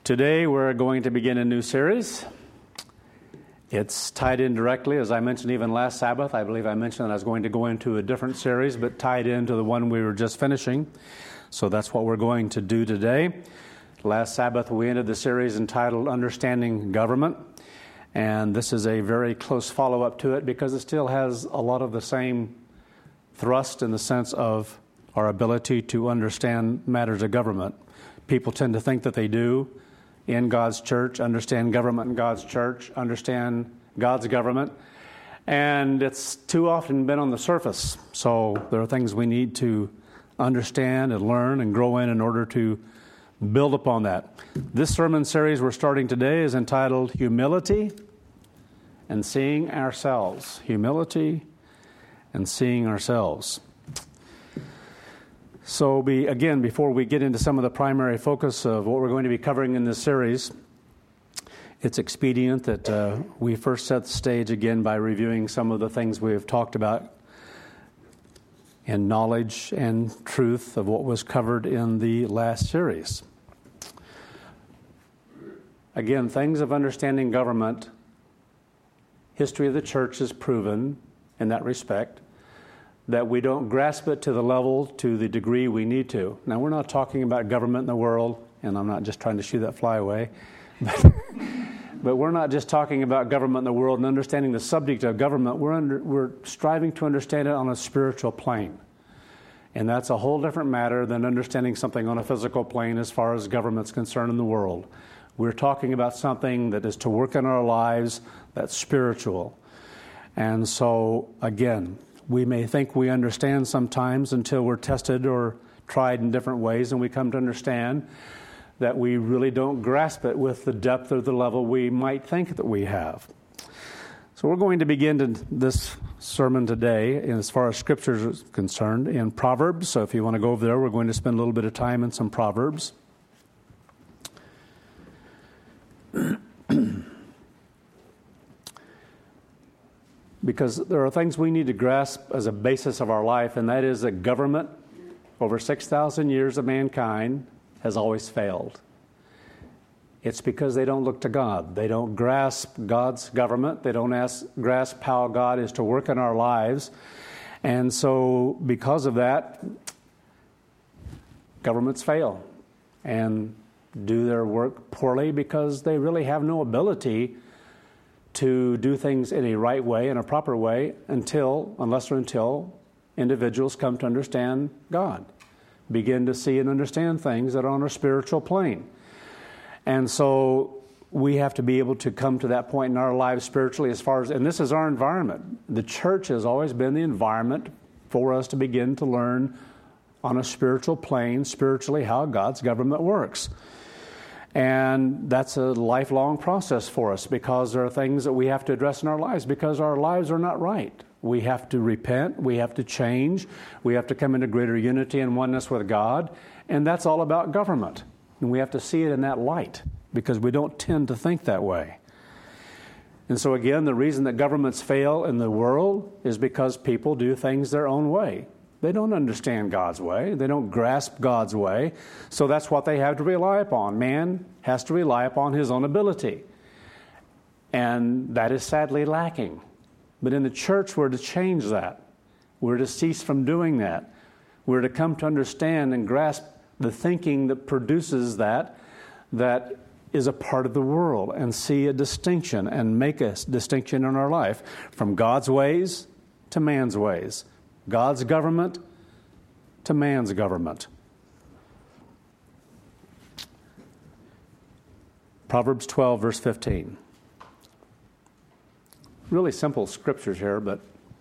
Today we're going to begin a new series. It's tied in directly, as I mentioned even last Sabbath. I believe I mentioned that I was going to go into a different series, but tied into the one we were just finishing. So that's what we're going to do today. Last Sabbath we ended the series entitled Understanding Government. And this is a very close follow-up to it because it still has a lot of the same thrust in the sense of our ability to understand matters of government. People tend to think that they do in God's church, understand government in God's church, understand God's government, and it's too often been on the surface. So there are things we need to understand and learn and grow in order to build upon that. This sermon series we're starting today is entitled Humility and Seeing Ourselves. Humility and Seeing Ourselves. So before we get into some of the primary focus of what we're going to be covering in this series, it's expedient that we first set the stage again by reviewing some of the things we have talked about in knowledge and truth of what was covered in the last series. Again, things of understanding government, history of the church has proven in that respect that we don't grasp it to the level, to the degree we need to. Now, we're not talking about government in the world, and I'm not just trying to shoo that fly away, but we're not just talking about government in the world and understanding the subject of government. We're striving to understand it on a spiritual plane. And that's a whole different matter than understanding something on a physical plane as far as government's concerned in the world. We're talking about something that is to work in our lives that's spiritual. And so, again, we may think we understand sometimes until we're tested or tried in different ways, and we come to understand that we really don't grasp it with the depth or the level we might think that we have. So we're going to begin this sermon today, as far as Scripture is concerned, in Proverbs. So if you want to go over there, we're going to spend a little bit of time in some Proverbs. Because there are things we need to grasp as a basis of our life, and that is that government, over 6,000 years of mankind, has always failed. It's because they don't look to God. They don't grasp God's government. They don't grasp how God is to work in our lives. And so because of that, governments fail and do their work poorly because they really have no ability to do things in a right way, in a proper way, unless or until individuals come to understand God, begin to see and understand things that are on a spiritual plane. And so we have to be able to come to that point in our lives spiritually and this is our environment. The church has always been the environment for us to begin to learn on a spiritual plane, spiritually, how God's government works. And that's a lifelong process for us because there are things that we have to address in our lives because our lives are not right. We have to repent. We have to change. We have to come into greater unity and oneness with God. And that's all about government. And we have to see it in that light because we don't tend to think that way. And so again, the reason that governments fail in the world is because people do things their own way. They don't understand God's way. They don't grasp God's way. So that's what they have to rely upon. Man has to rely upon his own ability. And that is sadly lacking. But in the church, we're to change that. We're to cease from doing that. We're to come to understand and grasp the thinking that produces that is a part of the world, and see a distinction and make a distinction in our life from God's ways to man's ways. God's government to man's government. Proverbs 12, verse 15. Really simple scriptures here, but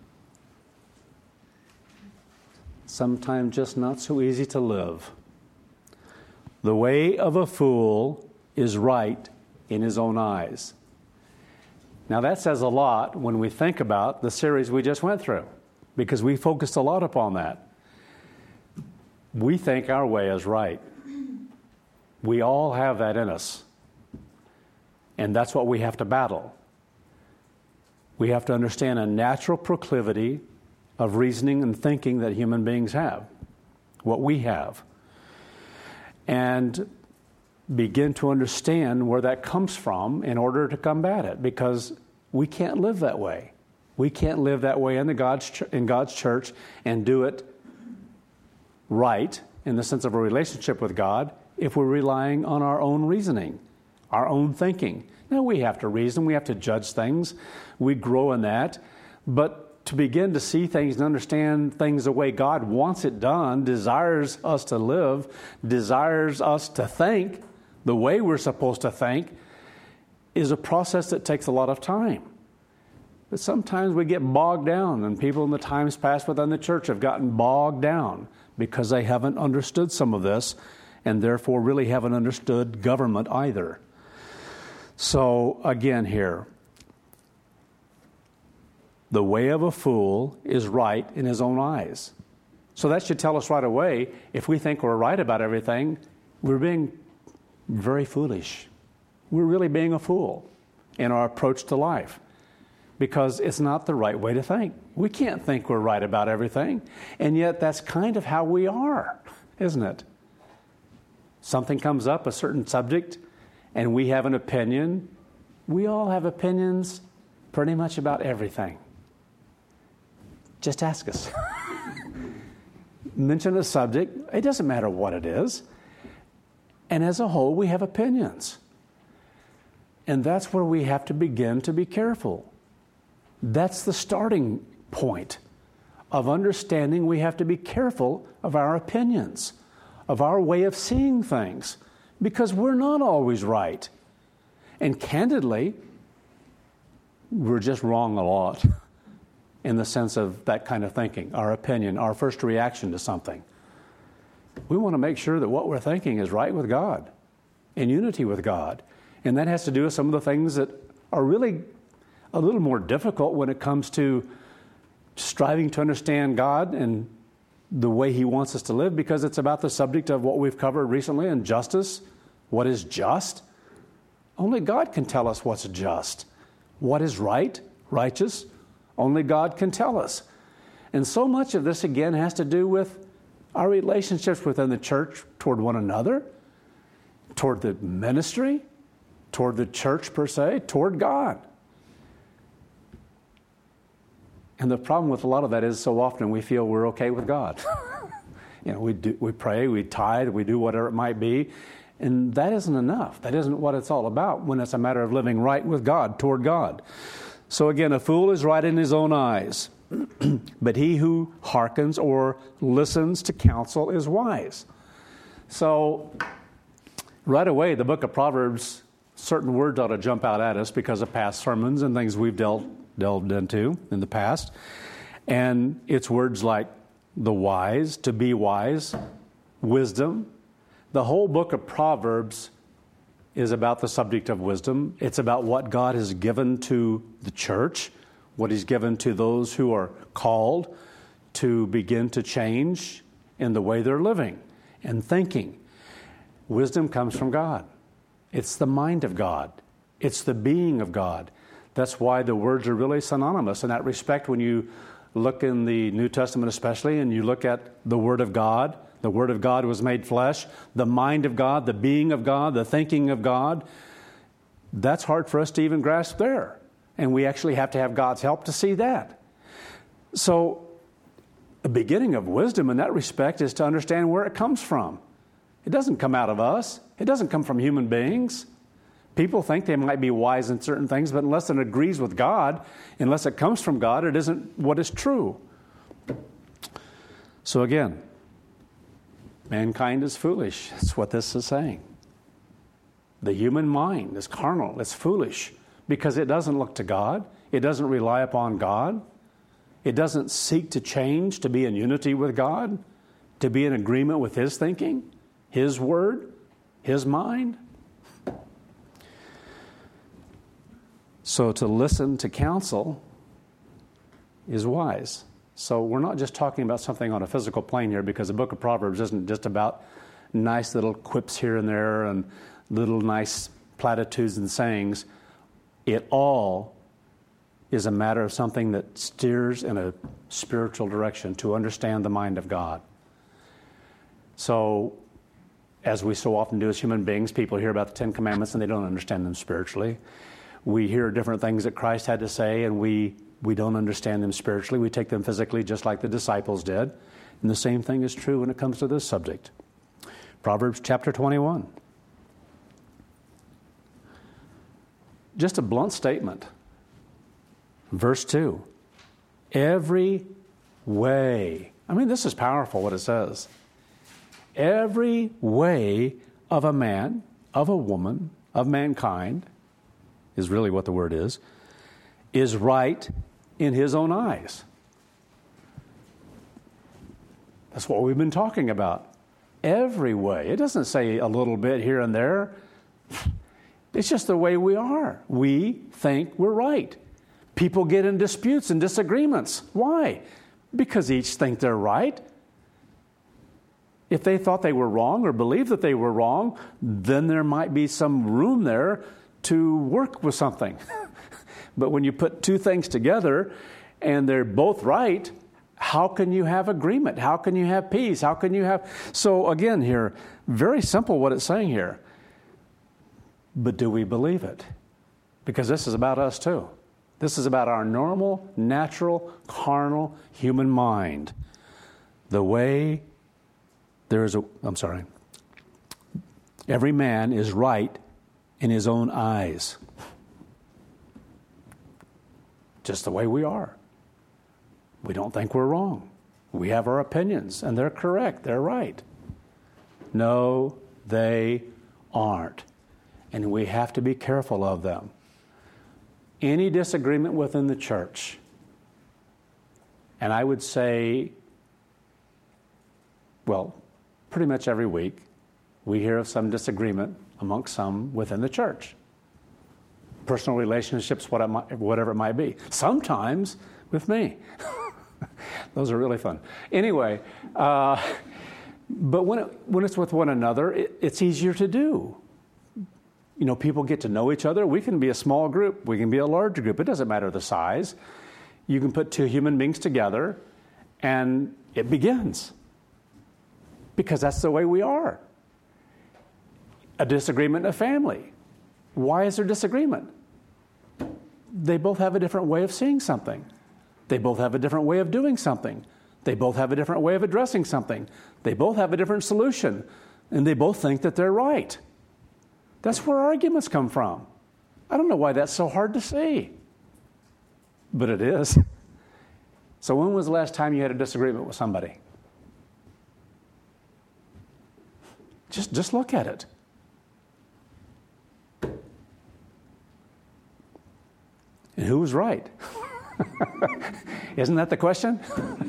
sometimes just not so easy to live. The way of a fool is right in his own eyes. Now that says a lot when we think about the series we just went through, because we focused a lot upon that. We think our way is right. We all have that in us. And that's what we have to battle. We have to understand a natural proclivity of reasoning and thinking that human beings have, what we have. And begin to understand where that comes from in order to combat it, because we can't live that way. We can't live that way in God's church and do it right in the sense of a relationship with God if we're relying on our own reasoning, our own thinking. Now, we have to reason, we have to judge things, we grow in that, but to begin to see things and understand things the way God wants it done, desires us to live, desires us to think the way we're supposed to think, is a process that takes a lot of time. But sometimes we get bogged down, and people in the times past within the church have gotten bogged down because they haven't understood some of this, and therefore really haven't understood government either. So again here, the way of a fool is right in his own eyes. So that should tell us right away, if we think we're right about everything, we're being very foolish. We're really being a fool in our approach to life, because it's not the right way to think. We can't think we're right about everything, and yet that's kind of how we are, isn't it? Something comes up, a certain subject, and we have an opinion. We all have opinions pretty much about everything. Just ask us. Mention a subject, it doesn't matter what it is. And as a whole, we have opinions. And that's where we have to begin to be careful. That's the starting point of understanding we have to be careful of our opinions, of our way of seeing things, because we're not always right. And candidly, we're just wrong a lot in the sense of that kind of thinking, our opinion, our first reaction to something. We want to make sure that what we're thinking is right with God, in unity with God. And that has to do with some of the things that are really a little more difficult when it comes to striving to understand God and the way He wants us to live, because it's about the subject of what we've covered recently in justice. What is just? Only God can tell us what's just. What is right, righteous? Only God can tell us. And so much of this, again, has to do with our relationships within the church toward one another, toward the ministry, toward the church per se, toward God. And the problem with a lot of that is so often we feel we're okay with God. We pray, we tithe, we do whatever it might be, and that isn't enough. That isn't what it's all about when it's a matter of living right with God, toward God. So again, a fool is right in his own eyes, but he who hearkens or listens to counsel is wise. So right away, the book of Proverbs, certain words ought to jump out at us because of past sermons and things we've delved into in the past. And it's words like the wise, to be wise, wisdom. The whole book of Proverbs is about the subject of wisdom. It's about what God has given to the church, what He's given to those who are called to begin to change in the way they're living and thinking. Wisdom comes from God. It's the mind of God. It's the being of God. That's why the words are really synonymous in that respect. When you look in the New Testament especially, and you look at the Word of God was made flesh, the mind of God, the being of God, the thinking of God, that's hard for us to even grasp there. And we actually have to have God's help to see that. So the beginning of wisdom in that respect is to understand where it comes from. It doesn't come out of us. It doesn't come from human beings. People think they might be wise in certain things, but unless it agrees with God, unless it comes from God, it isn't what is true. So again, mankind is foolish. That's what this is saying. The human mind is carnal. It's foolish because it doesn't look to God. It doesn't rely upon God. It doesn't seek to change, to be in unity with God, to be in agreement with His thinking, His word, His mind. So to listen to counsel is wise. So we're not just talking about something on a physical plane here, because the book of Proverbs isn't just about nice little quips here and there and little nice platitudes and sayings. It all is a matter of something that steers in a spiritual direction to understand the mind of God. So as we so often do as human beings, people hear about the Ten Commandments and they don't understand them spiritually. We hear different things that Christ had to say, and we don't understand them spiritually. We take them physically just like the disciples did. And the same thing is true when it comes to this subject. Proverbs chapter 21. Just a blunt statement. Verse 2. Every way. I mean, this is powerful what it says. Every way of a man, of a woman, of mankind, is really what the word is right in his own eyes. That's what we've been talking about. Every way. It doesn't say a little bit here and there. It's just the way we are. We think we're right. People get in disputes and disagreements. Why? Because each think they're right. If they thought they were wrong or believed that they were wrong, then there might be some room there to work with something. But when you put two things together and they're both right, how can you have agreement? How can you have peace? How can you have... So again here, very simple what it's saying here. But do we believe it? Because this is about us too. This is about our normal, natural, carnal, human mind. The way every man is right in his own eyes. Just the way we are. We don't think we're wrong. We have our opinions, and they're correct. They're right. No, they aren't. And we have to be careful of them. Any disagreement within the church, and I would say, well, pretty much every week, we hear of some disagreement amongst some within the church. Personal relationships, whatever it might be. Sometimes with me. Those are really fun. Anyway, but when it's with one another, it's easier to do. You know, people get to know each other. We can be a small group. We can be a large group. It doesn't matter the size. You can put two human beings together, and it begins. Because that's the way we are. A disagreement in a family. Why is there disagreement? They both have a different way of seeing something. They both have a different way of doing something. They both have a different way of addressing something. They both have a different solution. And they both think that they're right. That's where arguments come from. I don't know why that's so hard to see. But it is. So when was the last time you had a disagreement with somebody? Just look at it. And who was right? Isn't that the question?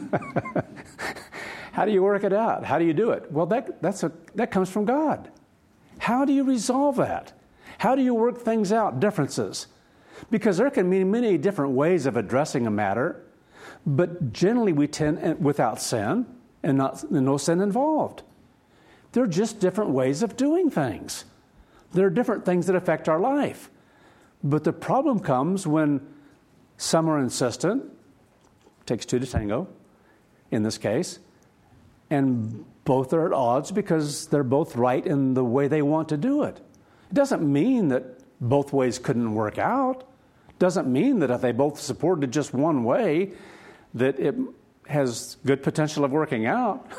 How do you work it out? How do you do it? Well, that comes from God. How do you resolve that? How do you work things out, differences? Because there can be many different ways of addressing a matter, but generally we tend without sin and no sin involved. They're just different ways of doing things. There are different things that affect our life. But the problem comes when some are insistent, takes two to tango in this case, and both are at odds because they're both right in the way they want to do it. It doesn't mean that both ways couldn't work out. It doesn't mean that if they both supported just one way, that it has good potential of working out.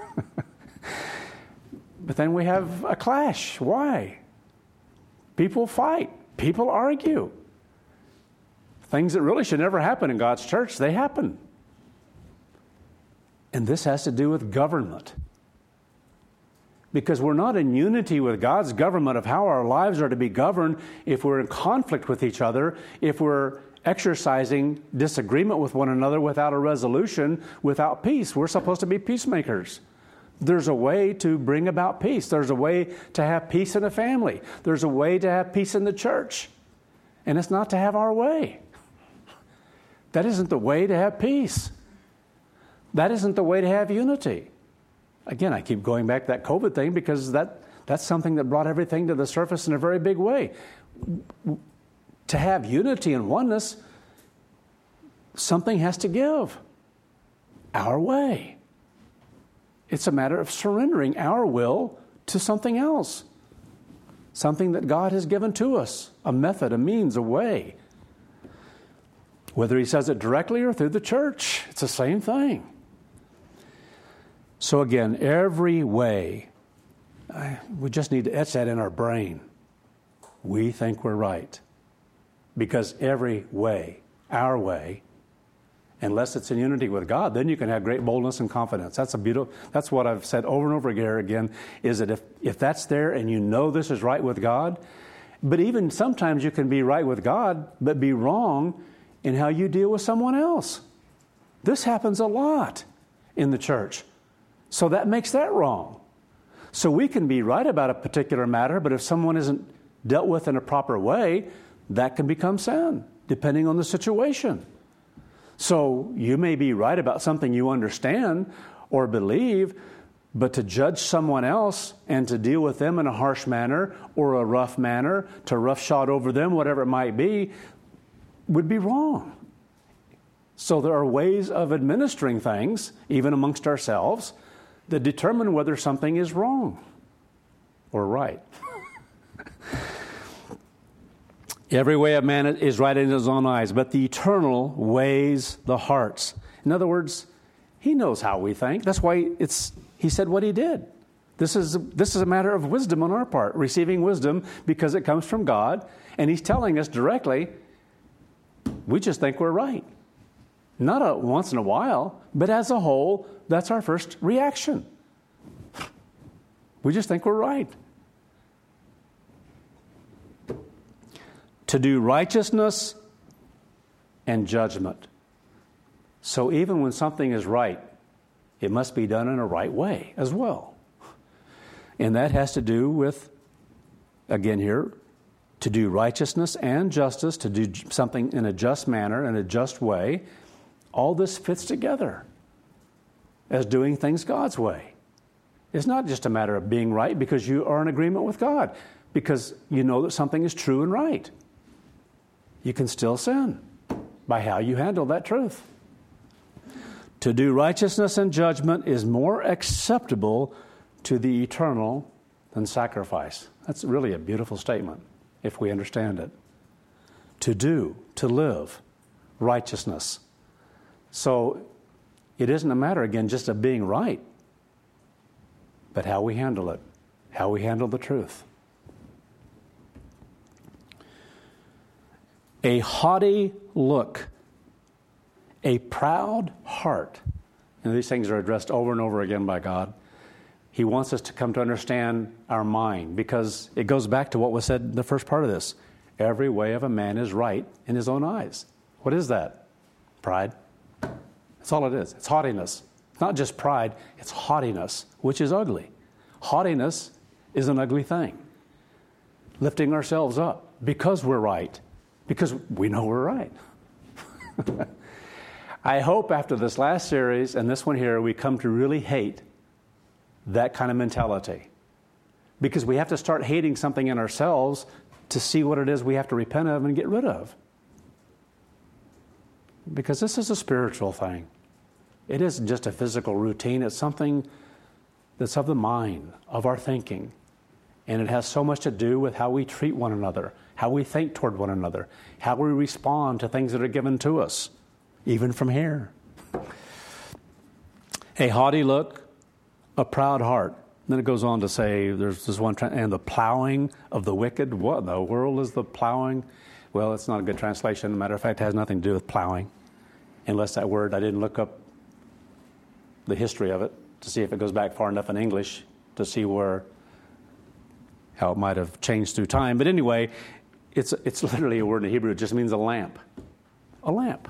But then we have a clash. Why? People fight. People argue. Things that really should never happen in God's church, they happen. And this has to do with government. Because we're not in unity with God's government of how our lives are to be governed if we're in conflict with each other, if we're exercising disagreement with one another without a resolution, without peace. We're supposed to be peacemakers. There's a way to bring about peace. There's a way to have peace in a family. There's a way to have peace in the church. And it's not to have our way. That isn't the way to have peace. That isn't the way to have unity. Again, I keep going back to that COVID thing because that's something that brought everything to the surface in a very big way. To have unity and oneness, something has to give. Our way. It's a matter of surrendering our will to something else, something that God has given to us, a method, a means, a way. Whether he says it directly or through the church, it's the same thing. So again, every way, we just need to etch that in our brain. We think we're right. Because every way, our way, unless it's in unity with God, then you can have great boldness and confidence. That's what I've said over and over again, is that if that's there and you know this is right with God, but even sometimes you can be right with God, but be wrong in how you deal with someone else. This happens a lot in the church. So that makes that wrong. So we can be right about a particular matter, but if someone isn't dealt with in a proper way, that can become sin, depending on the situation. So you may be right about something you understand or believe, but to judge someone else and to deal with them in a harsh manner or a rough manner, to roughshod over them, whatever it might be, would be wrong. So there are ways of administering things, even amongst ourselves, that determine whether something is wrong or right. Every way of man is right in his own eyes, but the eternal weighs the hearts. In other words, he knows how we think. That's why he said what he did. This is a matter of wisdom on our part, receiving wisdom because it comes from God, and he's telling us directly, we just think we're right. Not once in a while, but as a whole, that's our first reaction. We just think we're right. To do righteousness and judgment. So even when something is right, it must be done in a right way as well. And that has to do with, again here, to do righteousness and justice, to do something in a just manner, in a just way. All this fits together as doing things God's way. It's not just a matter of being right because you are in agreement with God, because you know that something is true and right. You can still sin by how you handle that truth. To do righteousness and judgment is more acceptable to the eternal than sacrifice. That's really a beautiful statement, if we understand it. To live righteousness. So it isn't a matter, again, just of being right, but how we handle it, how we handle the truth. A haughty look, a proud heart. And these things are addressed over and over again by God. He wants us to come to understand our mind, because it goes back to what was said in the first part of this. Every way of a man is right in his own eyes. What is that? Pride. That's all it is. It's haughtiness. It's not just pride, it's haughtiness, which is ugly. Haughtiness is an ugly thing. Lifting ourselves up because we're right, because we know we're right. I hope after this last series and this one here, we come to really hate that kind of mentality. Because we have to start hating something in ourselves to see what it is we have to repent of and get rid of. Because this is a spiritual thing. It isn't just a physical routine. It's something that's of the mind, of our thinking. And it has so much to do with how we treat one another, how we think toward one another, how we respond to things that are given to us, even from here. A haughty look, a proud heart. Then it goes on to say, there's this one, and the plowing of the wicked. What in the world is the plowing? Well, it's not a good translation. Matter of fact, it has nothing to do with plowing. Unless that word, I didn't look up the history of it to see if it goes back far enough in English to see how it might have changed through time. But anyway, it's literally a word in Hebrew. It just means a lamp. A lamp.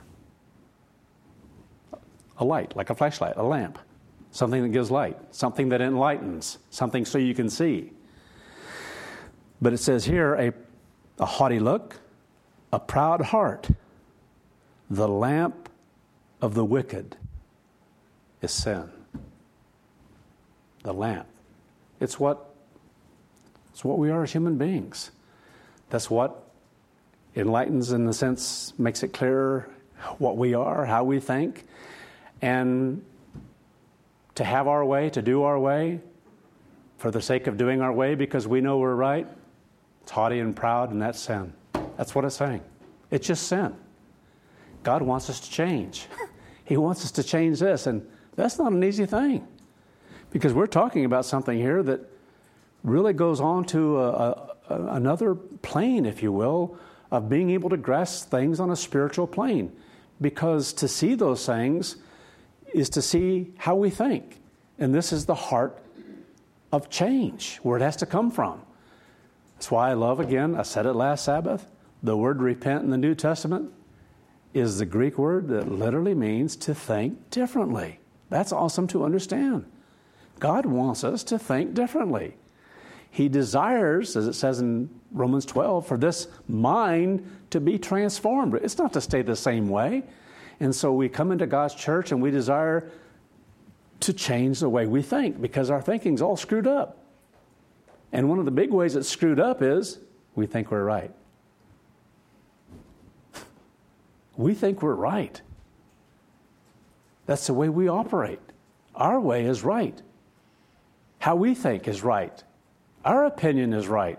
A light, like a flashlight, a lamp. Something that gives light, something that enlightens, something so you can see. But it says here, a haughty look, a proud heart. The lamp of the wicked is sin. The lamp. It's what we are as human beings. That's what enlightens, in the sense, makes it clearer what we are, how we think. And to have our way, to do our way, for the sake of doing our way because we know we're right, it's haughty and proud, and that's sin. That's what it's saying. It's just sin. God wants us to change. He wants us to change this, and that's not an easy thing because we're talking about something here that really goes on to another plane, if you will, of being able to grasp things on a spiritual plane, because to see those things is to see how we think, and this is the heart of change, where it has to come from. That's why I love, again, I said it last Sabbath, the word repent in the New Testament is the Greek word that literally means to think differently. That's awesome to understand. God wants us to think differently. He desires, as it says in Romans 12, for this mind to be transformed. It's not to stay the same way. And so we come into God's church and we desire to change the way we think because our thinking's all screwed up. And one of the big ways it's screwed up is we think we're right. We think we're right. That's the way we operate. Our way is right. How we think is right. Our opinion is right.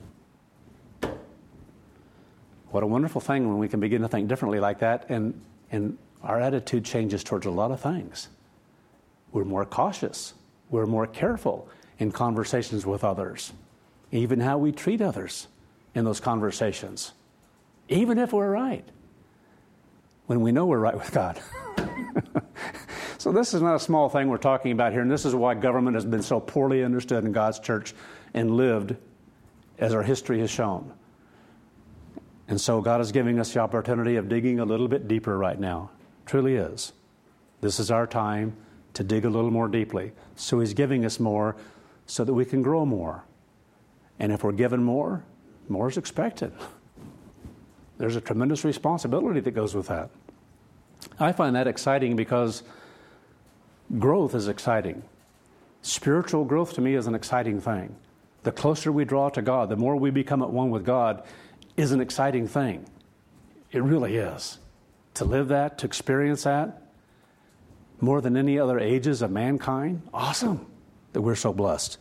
What a wonderful thing when we can begin to think differently like that, and our attitude changes towards a lot of things. We're more cautious. We're more careful in conversations with others, even how we treat others in those conversations, even if we're right, when we know we're right with God. So this is not a small thing we're talking about here, and this is why government has been so poorly understood in God's church and lived as our history has shown. And so God is giving us the opportunity of digging a little bit deeper right now. Truly is. This is our time to dig a little more deeply. So He's giving us more so that we can grow more. And if we're given more, more is expected. There's a tremendous responsibility that goes with that. I find that exciting because growth is exciting. Spiritual growth to me is an exciting thing. The closer we draw to God, the more we become at one with God, is an exciting thing. It really is. To live that, to experience that, more than any other ages of mankind, awesome that we're so blessed.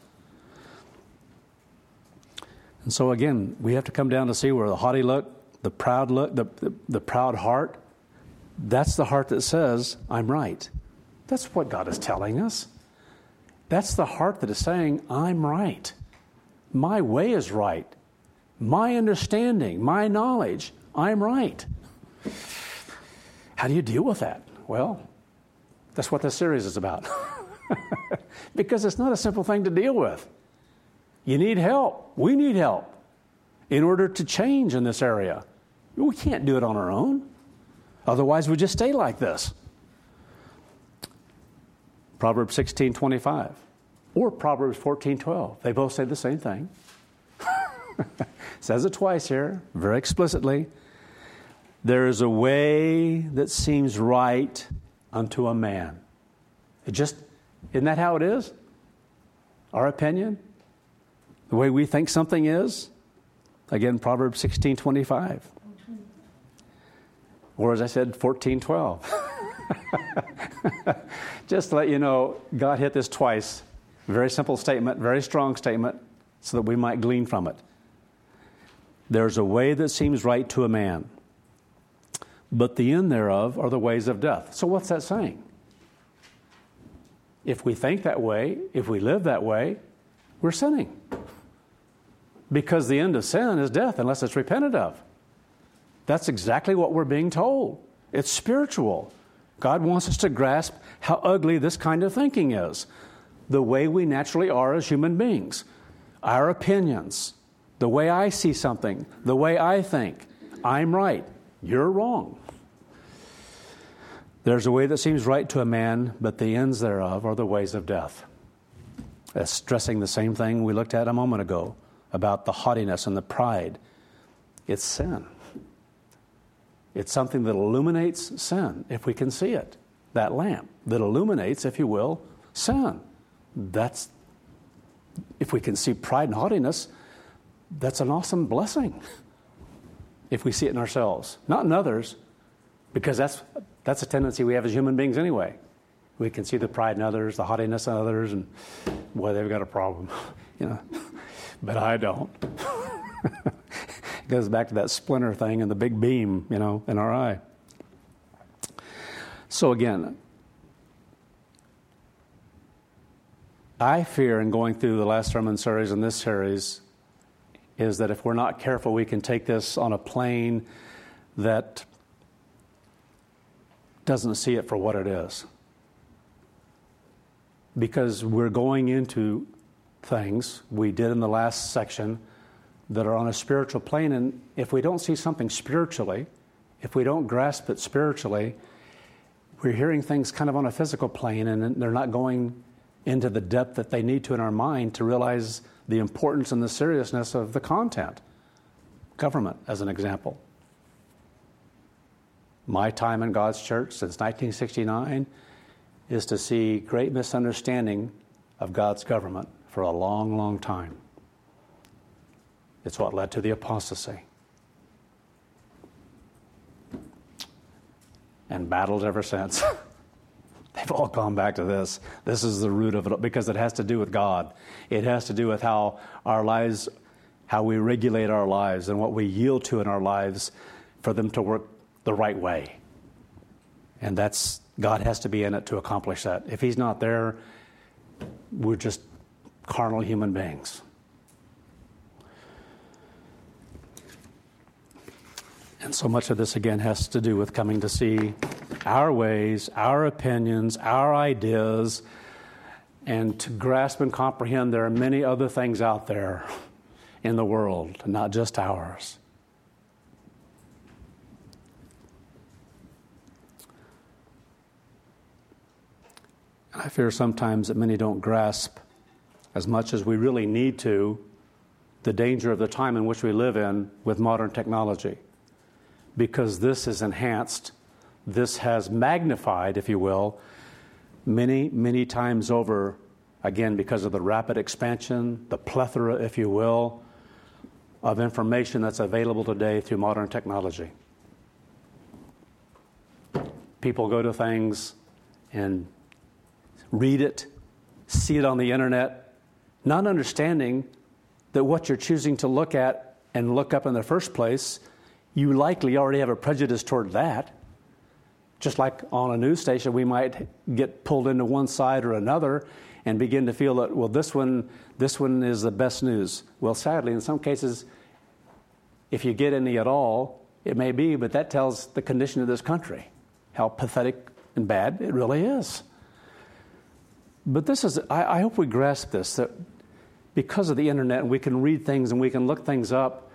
And so again, we have to come down to see where the haughty look, the proud look, the proud heart, that's the heart that says, I'm right. That's what God is telling us. That's the heart that is saying, I'm right. My way is right. My understanding, my knowledge, I'm right. How do you deal with that? Well, that's what this series is about. Because it's not a simple thing to deal with. You need help. We need help in order to change in this area. We can't do it on our own. Otherwise, we just stay like this. Proverbs 16:25 or Proverbs 14:12. They both say the same thing. Says it twice here, very explicitly. There is a way that seems right unto a man. Isn't that how it is? Our opinion? The way we think something is? Again, Proverbs 16:25. Or as I said, 14:12. Just to let you know, God hit this twice. Very simple statement, very strong statement, so that we might glean from it. There's a way that seems right to a man, but the end thereof are the ways of death. So what's that saying? If we think that way, if we live that way, we're sinning. Because the end of sin is death unless it's repented of. That's exactly what we're being told. It's spiritual. God wants us to grasp how ugly this kind of thinking is. The way we naturally are as human beings. Our opinions. The way I see something. The way I think. I'm right. You're wrong. There's a way that seems right to a man, but the ends thereof are the ways of death. That's stressing the same thing we looked at a moment ago about the haughtiness and the pride. It's sin. It's something that illuminates sin, if we can see it. That lamp that illuminates, if you will, sin. That's, if we can see pride and haughtiness, that's an awesome blessing. If we see it in ourselves, not in others, because that's a tendency we have as human beings anyway. We can see the pride in others, the haughtiness in others, and boy, they've got a problem, But I don't. It goes back to that splinter thing and the big beam, in our eye. So again, I fear in going through the last sermon series and this series is that if we're not careful, we can take this on a plane that doesn't see it for what it is. Because we're going into things we did in the last section that are on a spiritual plane, and if we don't see something spiritually, if we don't grasp it spiritually, we're hearing things kind of on a physical plane, and they're not going into the depth that they need to in our mind to realize the importance and the seriousness of the content. Government, as an example. My time in God's church since 1969 is to see great misunderstanding of God's government for a long, long time. It's what led to the apostasy. And battles ever since. They've all gone back to this. This is the root of it, because it has to do with God. It has to do with how our lives, how we regulate our lives and what we yield to in our lives for them to work the right way. And that's, God has to be in it to accomplish that. If He's not there, we're just carnal human beings. And so much of this, again, has to do with coming to see our ways, our opinions, our ideas, and to grasp and comprehend there are many other things out there in the world, not just ours. I fear sometimes that many don't grasp as much as we really need to the danger of the time in which we live in with modern technology. Because this is enhanced, this has magnified, if you will, many, many times over, again, because of the rapid expansion, the plethora, if you will, of information that's available today through modern technology. People go to things and read it, see it on the internet, not understanding that what you're choosing to look at and look up in the first place, you likely already have a prejudice toward that. Just like on a news station, we might get pulled into one side or another and begin to feel that, well, this one is the best news. Well, sadly, in some cases, if you get any at all, it may be, but that tells the condition of this country, how pathetic and bad it really is. But this is, I hope we grasp this, that because of the internet, we can read things and we can look things up,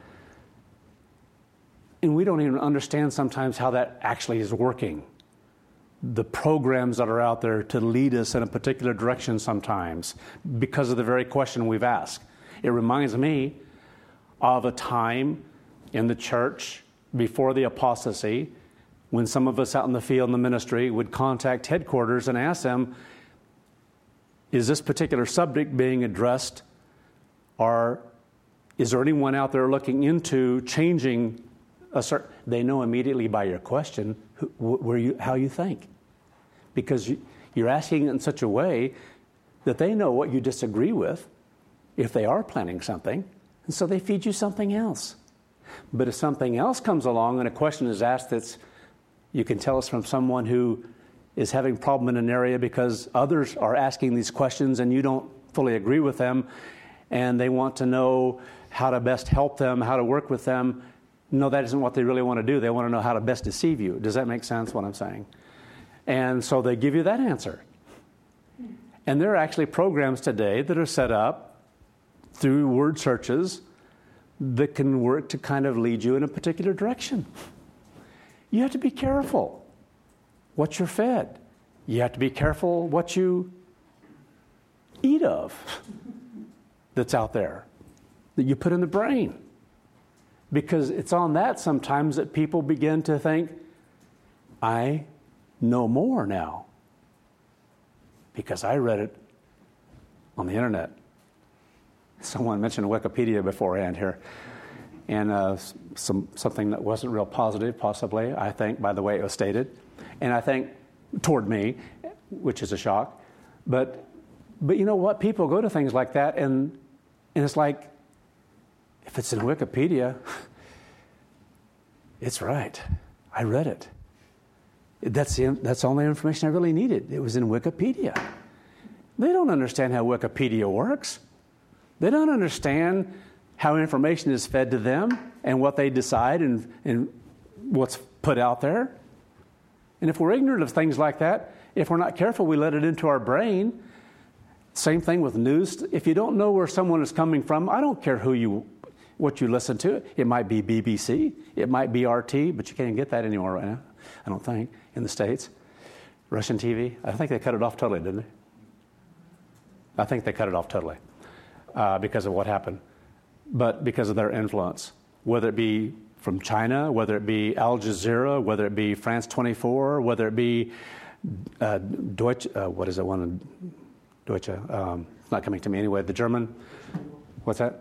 and we don't even understand sometimes how that actually is working. The programs that are out there to lead us in a particular direction sometimes because of the very question we've asked. It reminds me of a time in the church before the apostasy when some of us out in the field in the ministry would contact headquarters and ask them, is this particular subject being addressed, or is there anyone out there looking into changing a certain... They know immediately by your question how you think. Because you're asking in such a way that they know what you disagree with if they are planning something, and so they feed you something else. But if something else comes along and a question is asked that's, you can tell us from someone who is having a problem in an area because others are asking these questions and you don't fully agree with them, and they want to know how to best help them, how to work with them. No, that isn't what they really want to do. They want to know how to best deceive you. Does that make sense, what I'm saying? And so they give you that answer. And there are actually programs today that are set up through word searches that can work to kind of lead you in a particular direction. You have to be careful what you're fed. You have to be careful what you eat of that's out there, that you put in the brain. Because it's on that sometimes that people begin to think, I know more now because I read it on the internet. Someone mentioned Wikipedia beforehand here, and something that wasn't real positive, possibly, I think, by the way it was stated. And I think, toward me, which is a shock. But you know what? People go to things like that, and it's like, if it's in Wikipedia, it's right. I read it. That's all the information I really needed. It was in Wikipedia. They don't understand how Wikipedia works. They don't understand how information is fed to them and what they decide and what's put out there. And if we're ignorant of things like that, if we're not careful, we let it into our brain. Same thing with news. If you don't know where someone is coming from, I don't care what you listen to. It might be BBC, it might be RT, but you can't even get that anymore right now, I don't think, in the States. Russian TV, I think they cut it off totally, didn't they? I think they cut it off totally because of what happened, but because of their influence, whether it be from China, whether it be Al Jazeera, whether it be France 24, whether it be Deutsche, what is it one? Deutsche, it's not coming to me anyway, the German, what's that?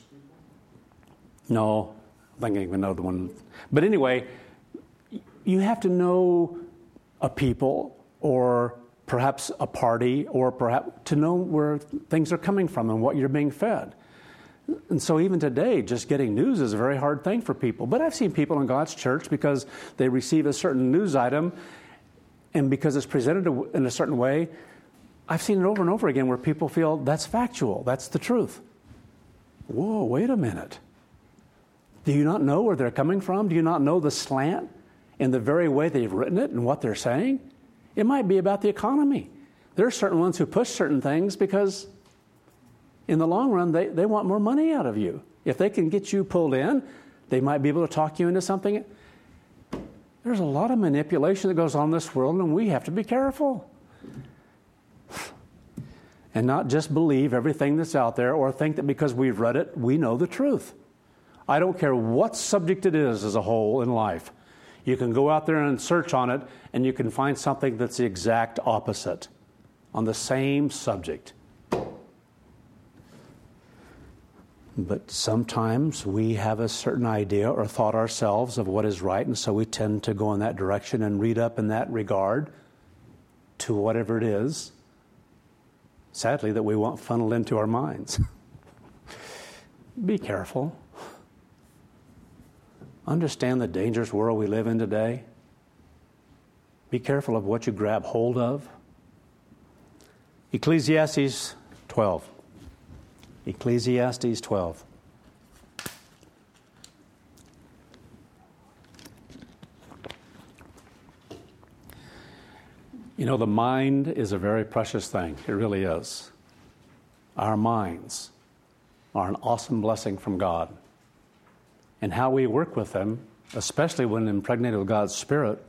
No, I don't even know the one. But anyway, you have to know a people or perhaps a party or perhaps to know where things are coming from and what you're being fed. And so even today, just getting news is a very hard thing for people. But I've seen people in God's church, because they receive a certain news item and because it's presented in a certain way, I've seen it over and over again where people feel that's factual, that's the truth. Whoa, wait a minute. Do you not know where they're coming from? Do you not know the slant in the very way they've written it and what they're saying? It might be about the economy. There are certain ones who push certain things because in the long run, they want more money out of you. If they can get you pulled in, they might be able to talk you into something. There's a lot of manipulation that goes on in this world, and we have to be careful. And not just believe everything that's out there or think that because we've read it, we know the truth. I don't care what subject it is as a whole in life. You can go out there and search on it, and you can find something that's the exact opposite on the same subject. But sometimes we have a certain idea or thought ourselves of what is right, and so we tend to go in that direction and read up in that regard to whatever it is, sadly, that we want funneled into our minds. Be careful. Understand the dangerous world we live in today. Be careful of what you grab hold of. Ecclesiastes 12. Ecclesiastes 12. You know, the mind is a very precious thing. It really is. Our minds are an awesome blessing from God. And how we work with them, especially when impregnated with God's Spirit,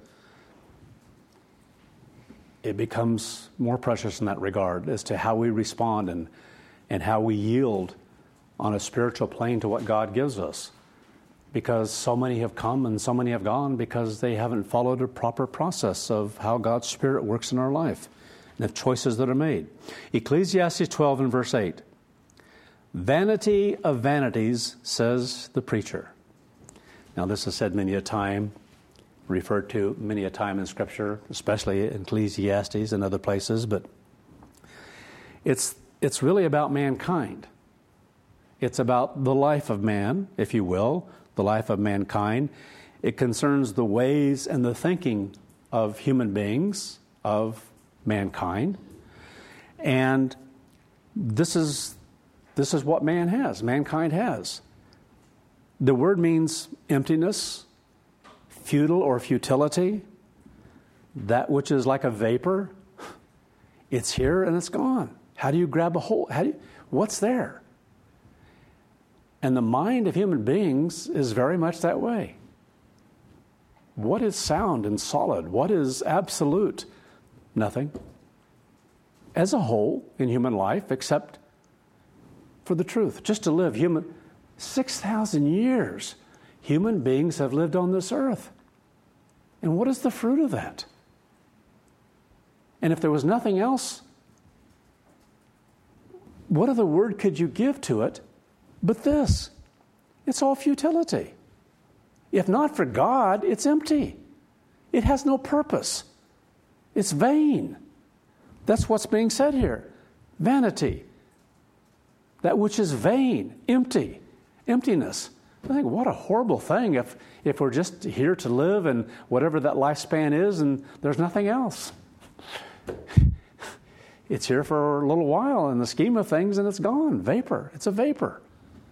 it becomes more precious in that regard as to how we respond and how we yield on a spiritual plane to what God gives us. Because so many have come and so many have gone because they haven't followed a proper process of how God's Spirit works in our life and the choices that are made. Ecclesiastes 12 and verse 8. Vanity of vanities, says the preacher. Now this is said many a time, referred to many a time in Scripture, especially in Ecclesiastes and other places, but it's really about mankind. It's about the life of man, if you will, the life of mankind. It concerns the ways and the thinking of human beings, of mankind. And this is what mankind has. The word means emptiness, futile or futility, that which is like a vapor. It's here and it's gone. How do you grab a hold? What's there? And the mind of human beings is very much that way. What is sound and solid? What is absolute? Nothing. As a whole in human life, except for the truth. Just to live 6,000 years, human beings have lived on this earth. And what is the fruit of that? And if there was nothing else, what other word could you give to it but this? It's all futility. If not for God, it's empty. It has no purpose. It's vain. That's what's being said here. Vanity. That which is vain, empty, emptiness. I think what a horrible thing if we're just here to live and whatever that lifespan is and there's nothing else. It's here for a little while in the scheme of things and it's gone. Vapor. It's a vapor.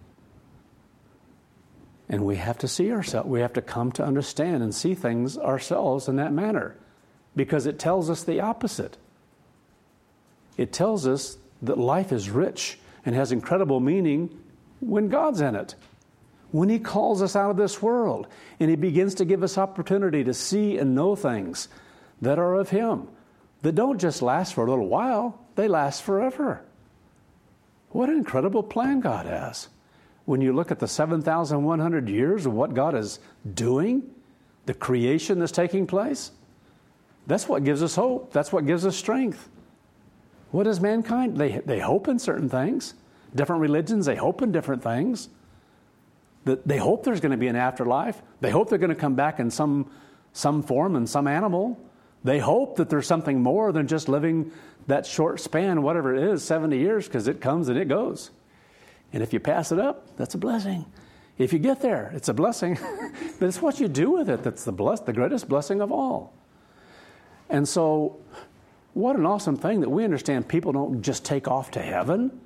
And we have to see ourselves. We have to come to understand and see things ourselves in that manner because it tells us the opposite. It tells us that life is rich and has incredible meaning when God's in it. When He calls us out of this world and He begins to give us opportunity to see and know things that are of Him, that don't just last for a little while, they last forever. What an incredible plan God has. When you look at the 7,100 years of what God is doing, the creation that's taking place, that's what gives us hope. That's what gives us strength. What is mankind? They hope in certain things. Different religions, they hope in different things. They hope there's going to be an afterlife. They hope they're going to come back in some form, in some animal. They hope that there's something more than just living that short span, whatever it is, 70 years, because it comes and it goes. And if you pass it up, that's a blessing. If you get there, it's a blessing. But it's what you do with it that's the greatest blessing of all. And so, what an awesome thing that we understand people don't just take off to heaven.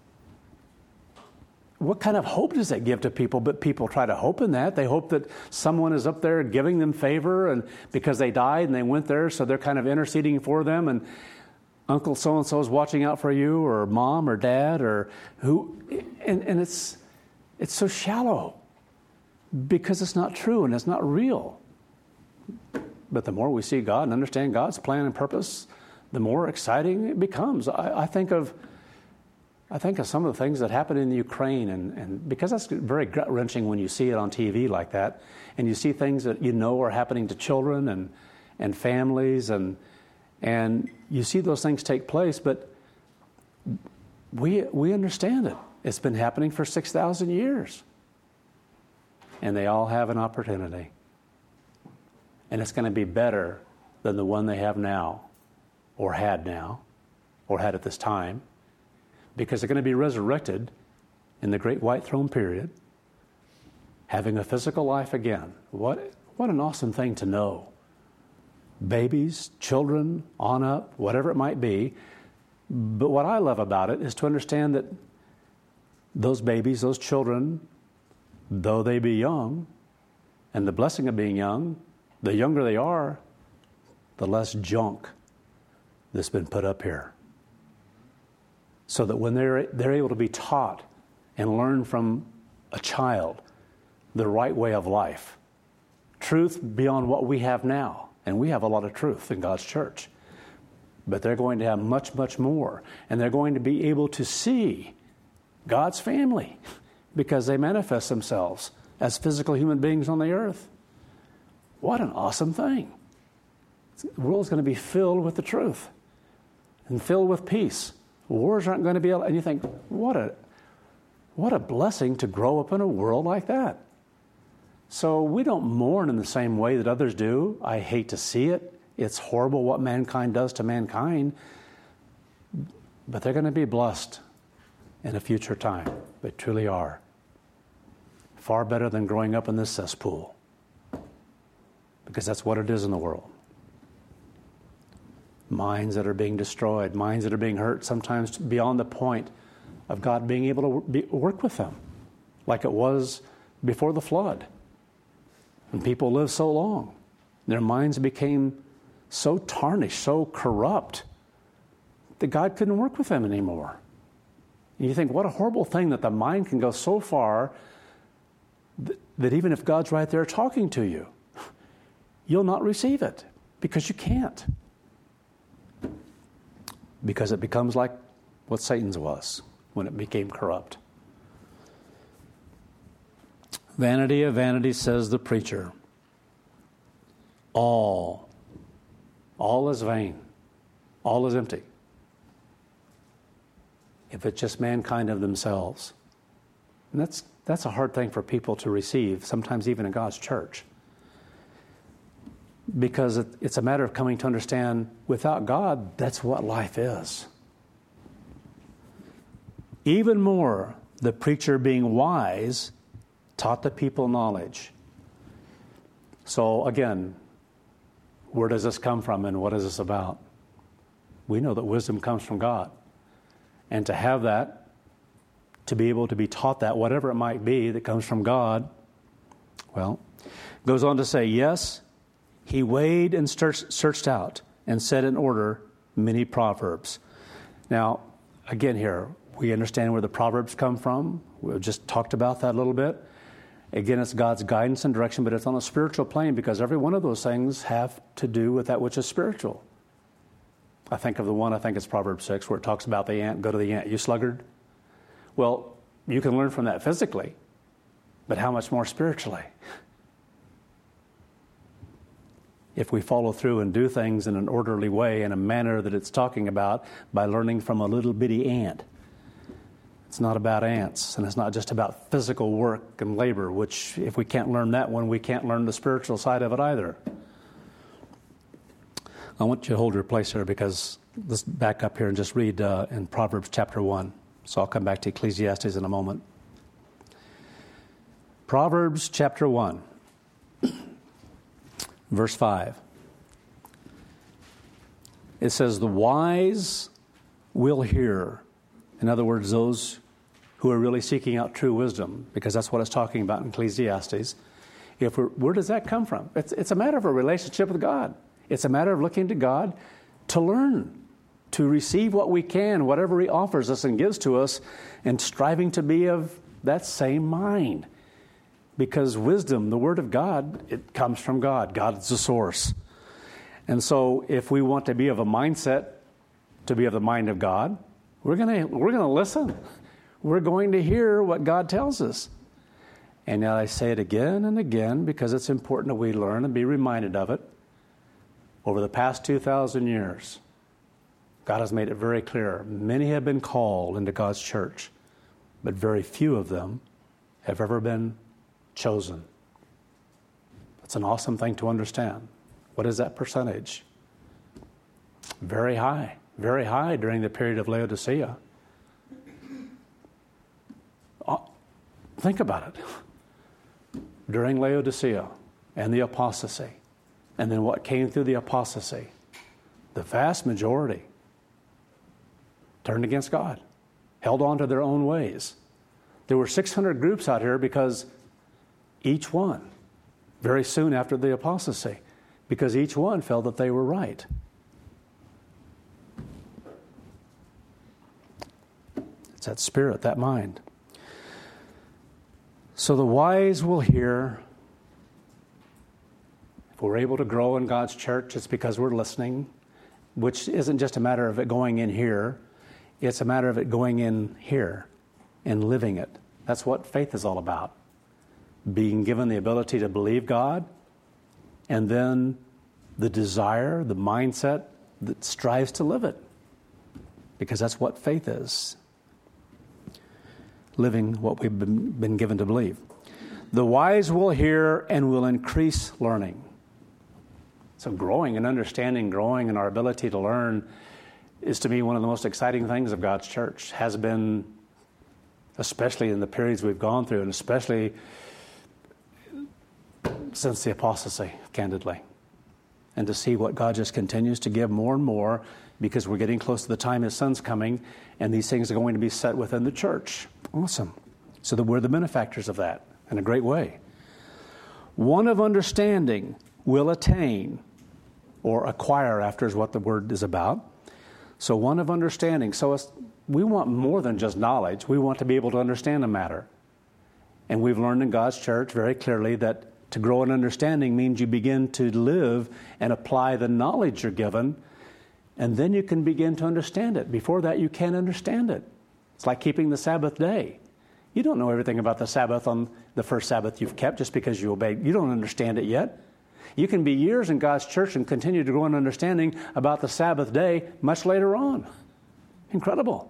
What kind of hope does that give to people? But people try to hope in that. They hope that someone is up there giving them favor and because they died and they went there, so they're kind of interceding for them. And Uncle so-and-so is watching out for you, or mom or dad or who. And it's so shallow because it's not true and it's not real. But the more we see God and understand God's plan and purpose, the more exciting it becomes. I think of some of the things that happen in the Ukraine, and because that's very gut-wrenching when you see it on TV like that, and you see things that you know are happening to children and families, and you see those things take place, but we understand it. It's been happening for 6,000 years. And they all have an opportunity. And it's going to be better than the one they have now, or had at this time, because they're going to be resurrected in the great white throne period, having a physical life again. What an awesome thing to know. Babies, children, on up, whatever it might be. But what I love about it is to understand that those babies, those children, though they be young, and the blessing of being young, the younger they are, the less junk that's been put up here. So that when they're able to be taught and learn from a child the right way of life, truth beyond what we have now. And we have a lot of truth in God's church. But they're going to have much, much more. And they're going to be able to see God's family because they manifest themselves as physical human beings on the earth. What an awesome thing. The world's going to be filled with the truth and filled with peace. Wars aren't going to be able, and you think, what a blessing to grow up in a world like that. So we don't mourn in the same way that others do. I hate to see it. It's horrible what mankind does to mankind. But they're going to be blessed in a future time. They truly are. Far better than growing up in this cesspool. Because that's what it is in the world. Minds that are being destroyed, minds that are being hurt, sometimes beyond the point of God being able to work with them, like it was before the flood. When people lived so long, their minds became so tarnished, so corrupt, that God couldn't work with them anymore. And you think, what a horrible thing that the mind can go so far that even if God's right there talking to you, you'll not receive it because you can't. Because it becomes like what Satan's was when it became corrupt. Vanity of vanities, says the preacher. All is vain. All is empty. If it's just mankind of themselves. And that's a hard thing for people to receive, sometimes even in God's church. because it's a matter of coming to understand without God, that's what life is. Even more, the preacher being wise taught the people knowledge. So again, where does this come from and what is this about? We know that wisdom comes from God. And to have that, to be able to be taught that, whatever it might be that comes from God, well, goes on to say, yes, he weighed and searched out and set in order many proverbs. Now, again here, we understand where the proverbs come from. We've just talked about that a little bit. Again, it's God's guidance and direction, but it's on a spiritual plane because every one of those things have to do with that which is spiritual. I think it's Proverbs 6, where it talks about the ant. Go to the ant, you sluggard. Well, you can learn from that physically, but how much more spiritually? If we follow through and do things in an orderly way, in a manner that it's talking about, by learning from a little bitty ant. It's not about ants, and it's not just about physical work and labor, which if we can't learn that one, we can't learn the spiritual side of it either. I want you to hold your place here because let's back up here and just read in Proverbs chapter 1. So I'll come back to Ecclesiastes in a moment. Proverbs chapter 1, verse 5. It says, the wise will hear. In other words, those who are really seeking out true wisdom, because that's what it's talking about in Ecclesiastes. Where does that come from? It's a matter of a relationship with God. It's a matter of looking to God to learn, to receive what we can, whatever He offers us and gives to us, and striving to be of that same mind. Because wisdom, the Word of God, it comes from God. God is the source. And so if we want to be of a mindset to be of the mind of God, we're going to listen. We're going to hear what God tells us. And now I say it again and again because it's important that we learn and be reminded of it. Over the past 2,000 years, God has made it very clear. Many have been called into God's church, but very few of them have ever been chosen. That's an awesome thing to understand. What is that percentage? Very high during the period of Laodicea. Think about it. During Laodicea and the apostasy, and then what came through the apostasy, the vast majority turned against God, held on to their own ways. There were 600 groups out here because each one, very soon after the apostasy, because each one felt that they were right. It's that spirit, that mind. So the wise will hear. If we're able to grow in God's church, it's because we're listening, which isn't just a matter of it going in here. It's a matter of it going in here and living it. That's what faith is all about. Being given the ability to believe God, and then the desire, the mindset that strives to live it. Because that's what faith is. Living what we've been given to believe. The wise will hear and will increase learning. So growing in understanding, growing in our ability to learn is to me one of the most exciting things of God's church. Has been, especially in the periods we've gone through, and especially since the apostasy, candidly. And to see what God just continues to give more and more, because we're getting close to the time His Son's coming, and these things are going to be set within the church. Awesome. So that we're the benefactors of that in a great way. One of understanding will attain, or acquire after is what the word is about. So one of understanding. So we want more than just knowledge. We want to be able to understand a matter. And we've learned in God's church very clearly that to grow in understanding means you begin to live and apply the knowledge you're given, and then you can begin to understand it. Before that, you can't understand it. It's like keeping the Sabbath day. You don't know everything about the Sabbath on the first Sabbath you've kept just because you obeyed. You don't understand it yet. You can be years in God's church and continue to grow in understanding about the Sabbath day much later on. Incredible.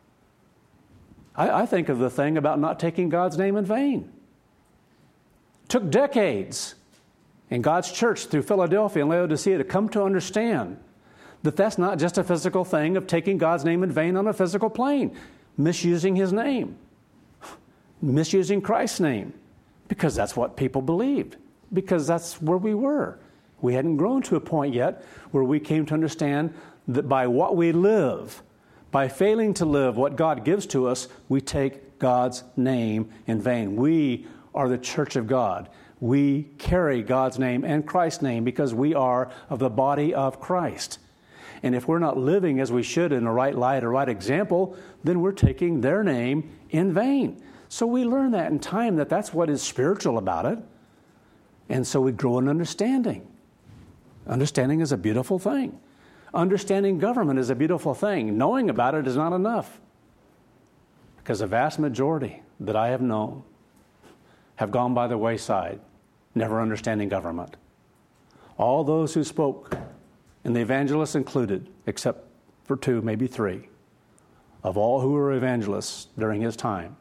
I think of the thing about not taking God's name in vain. Took decades and God's church through Philadelphia and Laodicea to come to understand that that's not just a physical thing of taking God's name in vain on a physical plane, misusing His name, misusing Christ's name, because that's what people believed, because that's where we were. We hadn't grown to a point yet where we came to understand that by what we live, by failing to live what God gives to us, we take God's name in vain. We are the church of God. We carry God's name and Christ's name because we are of the body of Christ. And if we're not living as we should in the right light or right example, then we're taking their name in vain. So we learn that in time that that's what is spiritual about it. And so we grow in understanding. Understanding is a beautiful thing. Understanding government is a beautiful thing. Knowing about it is not enough. Because the vast majority that I have known have gone by the wayside, never understanding government. All those who spoke, and the evangelists included, except for 2, maybe 3, of all who were evangelists during his time,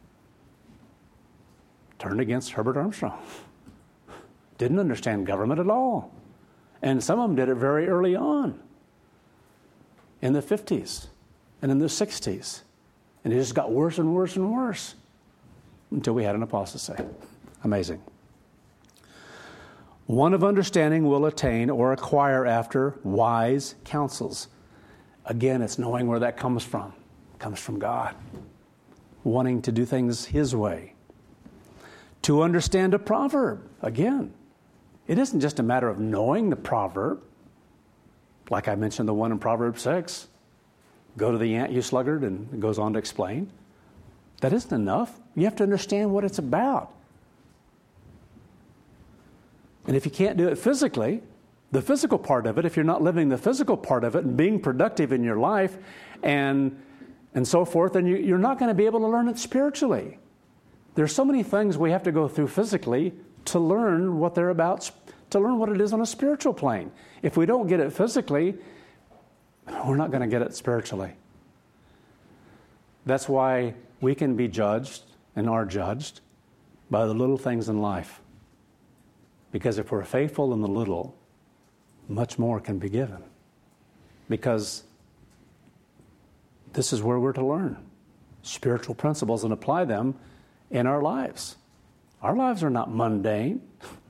turned against Herbert Armstrong. Didn't understand government at all. And some of them did it very early on, in the 50s and in the 60s. And it just got worse and worse and worse until we had an apostasy. Amazing. One of understanding will attain or acquire after wise counsels. Again, it's knowing where that comes from. It comes from God. Wanting to do things His way. To understand a proverb. Again, it isn't just a matter of knowing the proverb. Like I mentioned the one in Proverbs 6. Go to the ant, you sluggard, and it goes on to explain. That isn't enough. You have to understand what it's about. And if you can't do it physically, the physical part of it, if you're not living the physical part of it and being productive in your life and so forth, then you're not going to be able to learn it spiritually. There's so many things we have to go through physically to learn what they're about, to learn what it is on a spiritual plane. If we don't get it physically, we're not going to get it spiritually. That's why we can be judged and are judged by the little things in life. Because if we're faithful in the little, much more can be given. Because this is where we're to learn spiritual principles and apply them in our lives. Our lives are not mundane,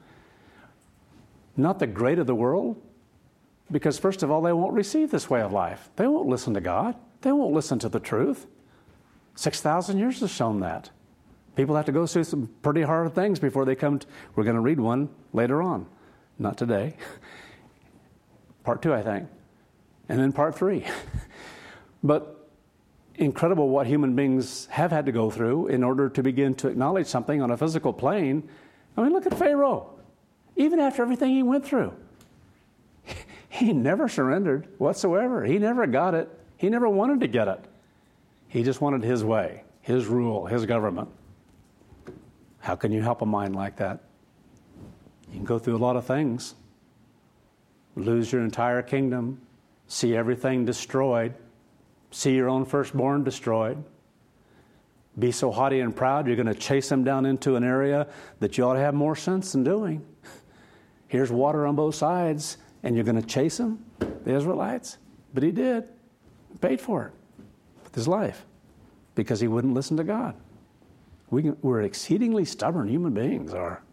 not the great of the world, because first of all, they won't receive this way of life. They won't listen to God. They won't listen to the truth. 6,000 years has shown that. People have to go through some pretty hard things before they come to, we're going to read one later on. Not today. Part 2, I think. And then part 3. But incredible what human beings have had to go through in order to begin to acknowledge something on a physical plane. I mean, look at Pharaoh. Even after everything he went through, he never surrendered whatsoever. He never got it. He never wanted to get it. He just wanted his way, his rule, his government. How can you help a mind like that? You can go through a lot of things. Lose your entire kingdom. See everything destroyed. See your own firstborn destroyed. Be so haughty and proud, you're going to chase them down into an area that you ought to have more sense in doing. Here's water on both sides, and you're going to chase them, the Israelites. But he did. He paid for it with his life because he wouldn't listen to God. We're exceedingly stubborn human beings are.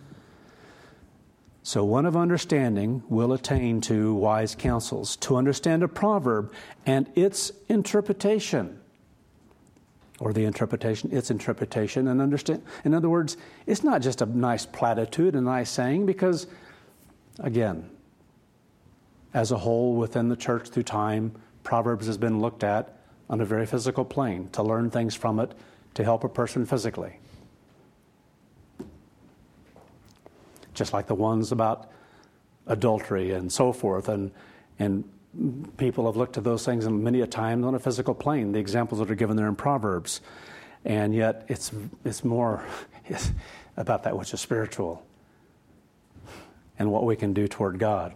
So one of understanding will attain to wise counsels, to understand a proverb and its interpretation. Or the interpretation, its interpretation, and understand. In other words, it's not just a nice platitude, a nice saying, because, again, as a whole within the church through time, Proverbs has been looked at on a very physical plane, to learn things from it, to help a person physically. Just like the ones about adultery and so forth, and people have looked at those things many a time on a physical plane, the examples that are given there in Proverbs. And yet it's more about that which is spiritual and what we can do toward God.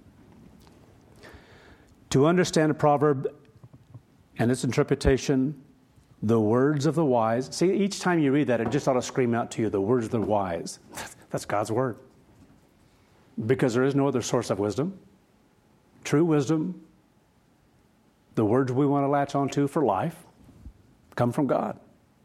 To understand a proverb and its interpretation, the words of the wise. See, each time you read that, it just ought to scream out to you, the words of the wise. That's God's word. because there is no other source of wisdom. True wisdom, the words we want to latch onto for life, come from God.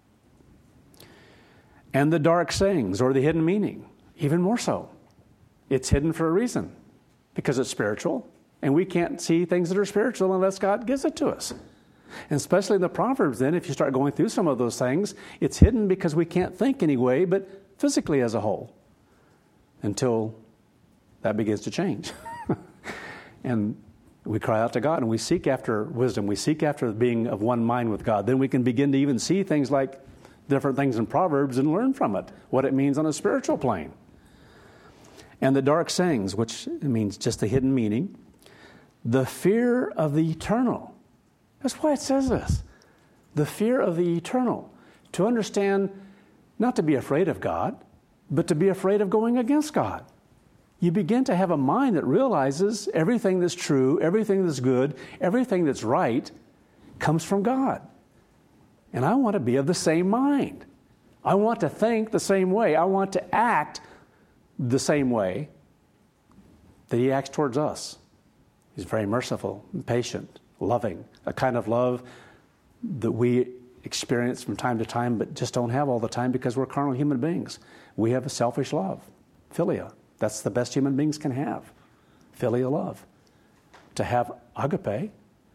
And the dark sayings, or the hidden meaning, even more so. It's hidden for a reason, because it's spiritual, and we can't see things that are spiritual unless God gives it to us. And especially in the Proverbs, then, if you start going through some of those things, it's hidden because we can't think anyway, but physically as a whole, until that begins to change. And we cry out to God, and we seek after wisdom. We seek after being of one mind with God. Then we can begin to even see things like different things in Proverbs and learn from it, what it means on a spiritual plane. And the dark sayings, which means just the hidden meaning, the fear of the eternal. That's why it says this. The fear of the eternal. To understand, not to be afraid of God, but to be afraid of going against God. You begin to have a mind that realizes everything that's true, everything that's good, everything that's right comes from God. And I want to be of the same mind. I want to think the same way. I want to act the same way that He acts towards us. He's very merciful, patient, loving, a kind of love that we experience from time to time but just don't have all the time because we're carnal human beings. We have a selfish love, philia. That's the best human beings can have, filial love. To have agape,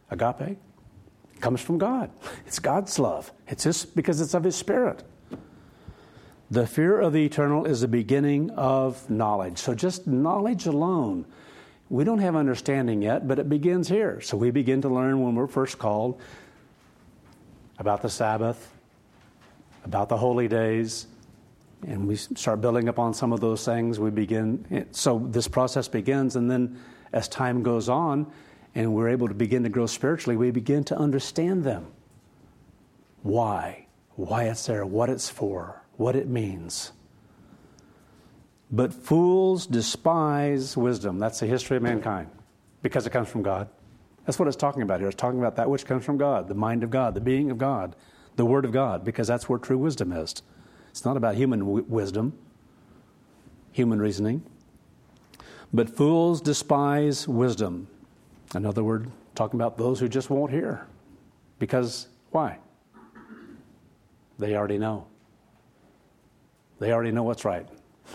comes from God. It's God's love. It's just because it's of His Spirit. The fear of the eternal is the beginning of knowledge. So just knowledge alone. We don't have understanding yet, but it begins here. So we begin to learn when we're first called about the Sabbath, about the holy days, and we start building upon some of those things. We begin. So this process begins, and then as time goes on, and we're able to begin to grow spiritually, we begin to understand them. Why it's there, what it's for, what it means. But fools despise wisdom. That's the history of mankind, because it comes from God. That's what it's talking about here. It's talking about that which comes from God, the mind of God, the being of God, the Word of God, because that's where true wisdom is. It's not about human wisdom, human reasoning. But fools despise wisdom. Another word talking about those who just won't hear. Because, why? They already know. They already know what's right.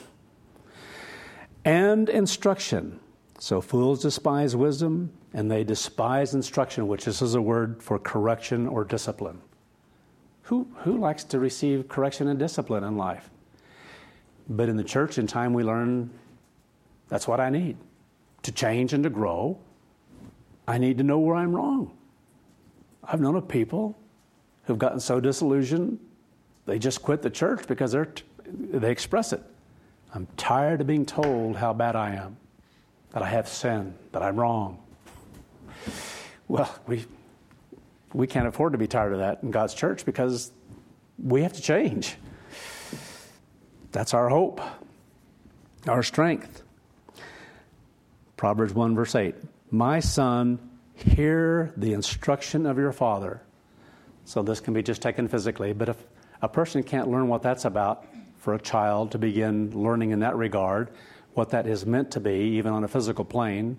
And instruction. So fools despise wisdom, and they despise instruction, which is a word for correction or discipline. Who likes to receive correction and discipline in life? But in the church, in time, we learn that's what I need. To change and to grow, I need to know where I'm wrong. I've known of people who've gotten so disillusioned, they just quit the church because they express it. I'm tired of being told how bad I am, that I have sin, that I'm wrong. Well, we can't afford to be tired of that in God's church because we have to change. That's our hope, our strength. Proverbs 1 verse 8, my son, hear the instruction of your father. So this can be just taken physically, but if a person can't learn what that's about for a child to begin learning in that regard, what that is meant to be, even on a physical plane,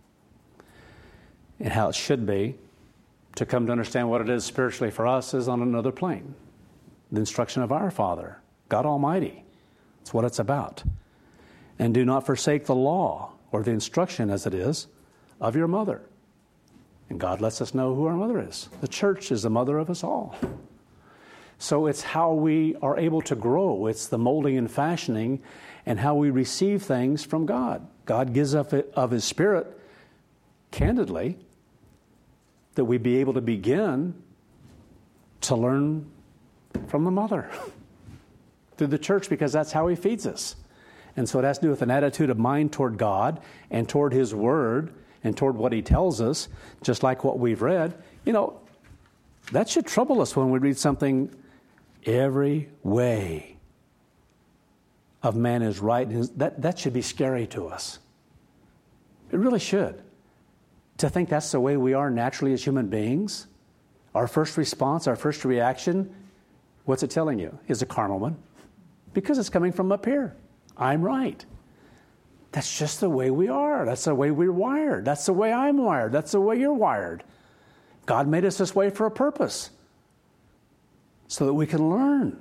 and how it should be, to come to understand what it is spiritually for us is on another plane. The instruction of our Father, God Almighty. That's what it's about. And do not forsake the law, or the instruction as it is, of your mother. And God lets us know who our mother is. The church is the mother of us all. So it's how we are able to grow. It's the molding and fashioning and how we receive things from God. God gives of His Spirit, candidly, that we be able to begin to learn from the mother through the church, because that's how He feeds us. And so it has to do with an attitude of mind toward God and toward His Word and toward what He tells us, just like what we've read. You know, that should trouble us when we read something, every way of man is right. That should be scary to us. It really should. To think that's the way we are naturally as human beings, our first response, our first reaction, what's it telling you? Is a carnal one. Because it's coming from up here. I'm right. That's just the way we are. That's the way we're wired. That's the way I'm wired. That's the way you're wired. God made us this way for a purpose, so that we can learn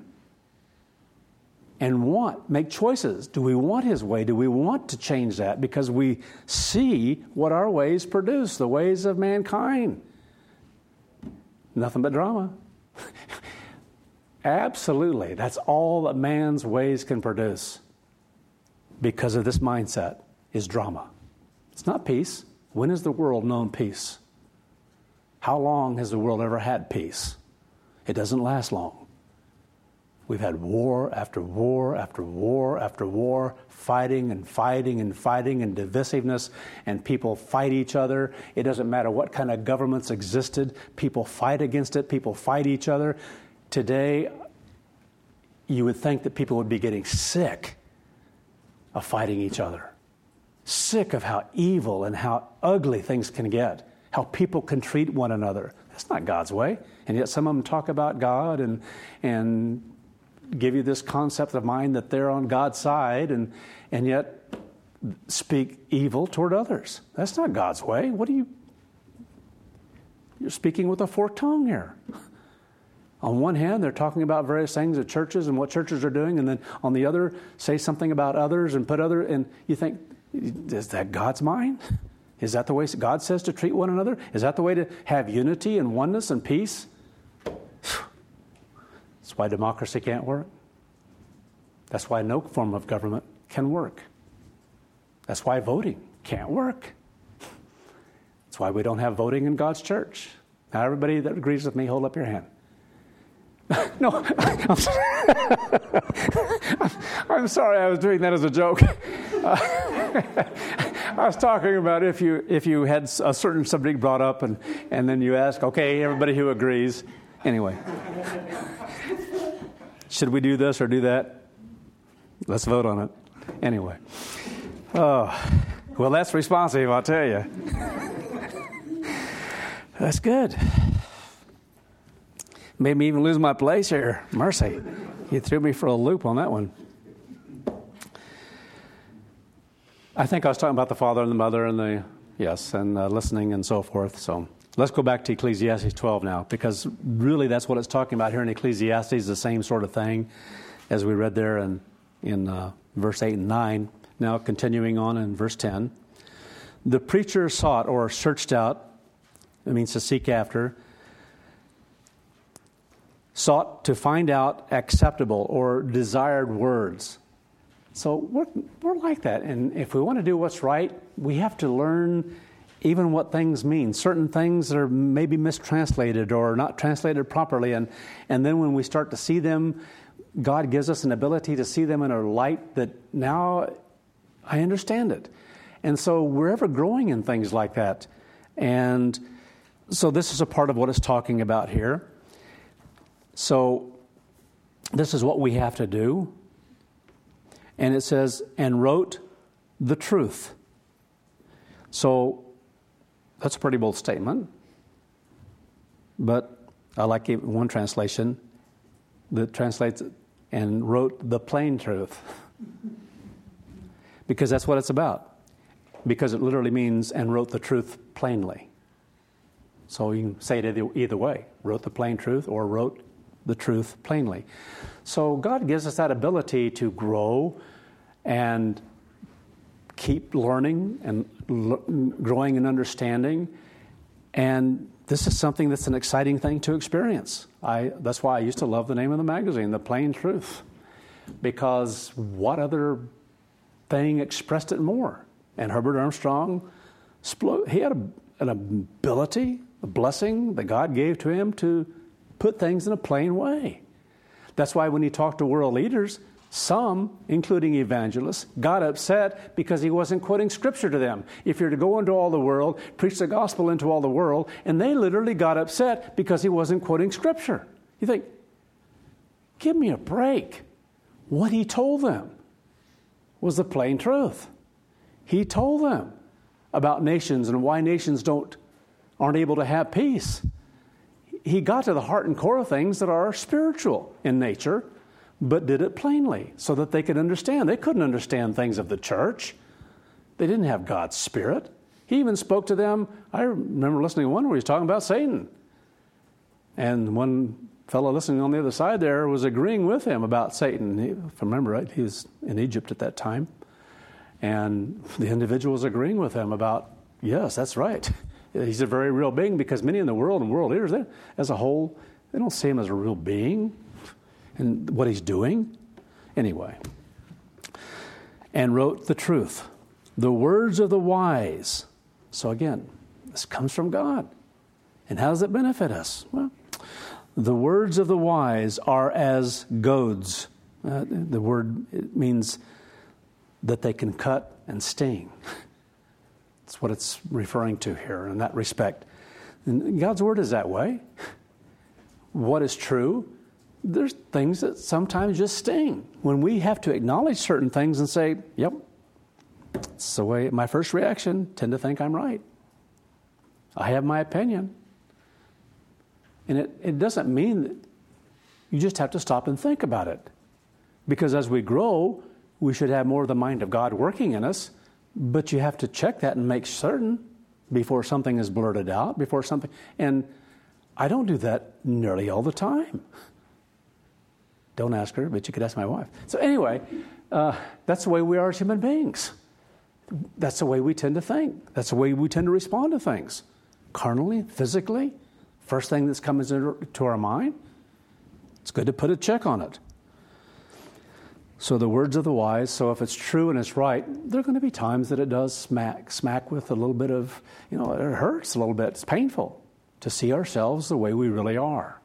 and make choices. Do we want His way? Do we want to change that? Because we see what our ways produce, the ways of mankind. Nothing but drama. Absolutely. That's all that man's ways can produce. Because of this mindset is drama. It's not peace. When has the world known peace? How long has the world ever had peace? It doesn't last long. We've had war after war after war after war, fighting and fighting and fighting and divisiveness, and people fight each other. It doesn't matter what kind of governments existed. People fight against it. People fight each other. Today, you would think that people would be getting sick of fighting each other. Sick of how evil and how ugly things can get. How people can treat one another. That's not God's way. And yet some of them talk about God and give you this concept of mind that they're on God's side and yet speak evil toward others. That's not God's way. You're speaking with a forked tongue here. On one hand, they're talking about various things at churches and what churches are doing, and then on the other, say something about others and and you think, is that God's mind? Is that the way God says to treat one another? Is that the way to have unity and oneness and peace? That's why democracy can't work. That's why no form of government can work. That's why voting can't work. That's why we don't have voting in God's church. Now, everybody that agrees with me, hold up your hand. No, I'm sorry, I was doing that as a joke. I was talking about if you had a certain subject brought up and then you ask, okay, everybody who agrees. Anyway, should we do this or do that? Let's vote on it. Anyway. Well, that's responsive, I'll tell you. That's good. Made me even lose my place here. Mercy. You threw me for a loop on that one. I think I was talking about the father and the mother and listening and so forth. So let's go back to Ecclesiastes 12 now, because really that's what it's talking about here in Ecclesiastes, the same sort of thing as we read there in verse 8 and 9. Now continuing on in verse 10. The preacher sought or searched out, it means to seek after, sought to find out acceptable or desired words. So we're like that. And if we want to do what's right, we have to learn even what things mean. Certain things are maybe mistranslated or not translated properly. And then when we start to see them, God gives us an ability to see them in a light that now I understand it. And so we're ever growing in things like that. And so this is a part of what it's talking about here. So this is what we have to do. And it says, and wrote the truth. So that's a pretty bold statement. But I like one translation that translates and wrote the plain truth. Because that's what it's about. Because it literally means and wrote the truth plainly. So you can say it either way. Wrote the plain truth or wrote the truth plainly. So God gives us that ability to grow and keep learning and growing in understanding. And this is something that's an exciting thing to experience. That's why I used to love the name of the magazine, The Plain Truth. Because what other thing expressed it more? And Herbert Armstrong, he had an ability, a blessing that God gave to him to put things in a plain way. That's why when he talked to world leaders, some, including evangelists, got upset because he wasn't quoting Scripture to them. If you're to go into all the world, preach the gospel into all the world, and they literally got upset because he wasn't quoting Scripture. You think, give me a break. What he told them was the plain truth. He told them about nations and why nations aren't able to have peace. He got to the heart and core of things that are spiritual in nature, but did it plainly so that they could understand. They couldn't understand things of the church. They didn't have God's Spirit. He even spoke to them. I remember listening to one where he was talking about Satan. And one fellow listening on the other side there was agreeing with him about Satan. If I remember right, he was in Egypt at that time. And the individual was agreeing with him about, yes, that's right. He's a very real being, because many in the world and world leaders, as a whole, they don't see him as a real being and what he's doing. Anyway. And wrote the truth. The words of the wise. So again, this comes from God. And how does it benefit us? Well, the words of the wise are as goads. The word, it means that they can cut and sting. That's what it's referring to here in that respect. And God's word is that way. What is true? There's things that sometimes just sting. When we have to acknowledge certain things and say, yep, it's the way, my first reaction, tend to think I'm right. I have my opinion. And it doesn't mean that you just have to stop and think about it. Because as we grow, we should have more of the mind of God working in us, but you have to check that and make certain before something is blurted out, and I don't do that nearly all the time. Don't ask her, but you could ask my wife. So anyway, that's the way we are as human beings. That's the way we tend to think. That's the way we tend to respond to things. Carnally, physically, first thing that's comes into our mind, it's good to put a check on it. So the words of the wise, so if it's true and it's right, there are going to be times that it does smack with a little bit of, it hurts a little bit. It's painful to see ourselves the way we really are.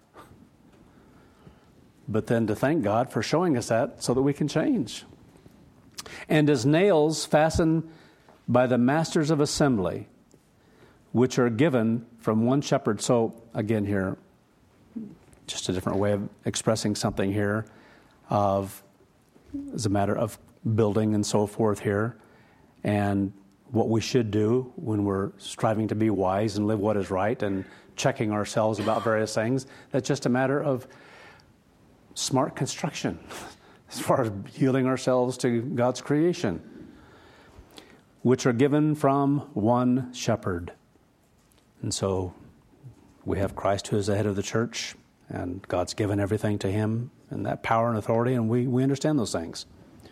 But then to thank God for showing us that so that we can change. And as nails fastened by the masters of assembly, which are given from one shepherd. So again here, just a different way of expressing something here as a matter of building and so forth here, and what we should do when we're striving to be wise and live what is right and checking ourselves about various things. That's just a matter of smart construction as far as yielding ourselves to God's creation, which are given from one shepherd. And so we have Christ who is the head of the church, and God's given everything to him and that power and authority, and we understand those things.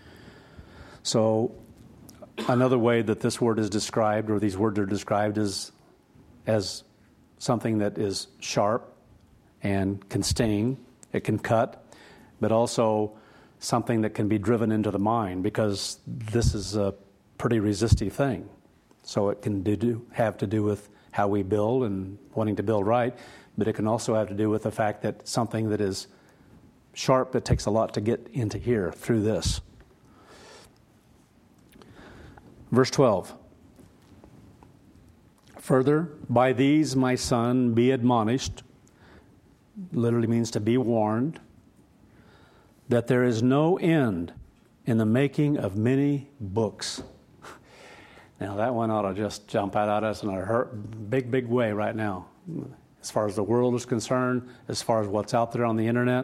So another way that this word is described, or these words are described, is as something that is sharp and can sting, it can cut, but also something that can be driven into the mind, because this is a pretty resistive thing. So it can have to do with how we build and wanting to build right, but it can also have to do with the fact that something that is sharp, it takes a lot to get into here through this. Verse 12. Further, by these, my son, be admonished, literally means to be warned, that there is no end in the making of many books. Now that one ought to just jump out at us in a big way right now. As far as the world is concerned, as far as what's out there on the internet.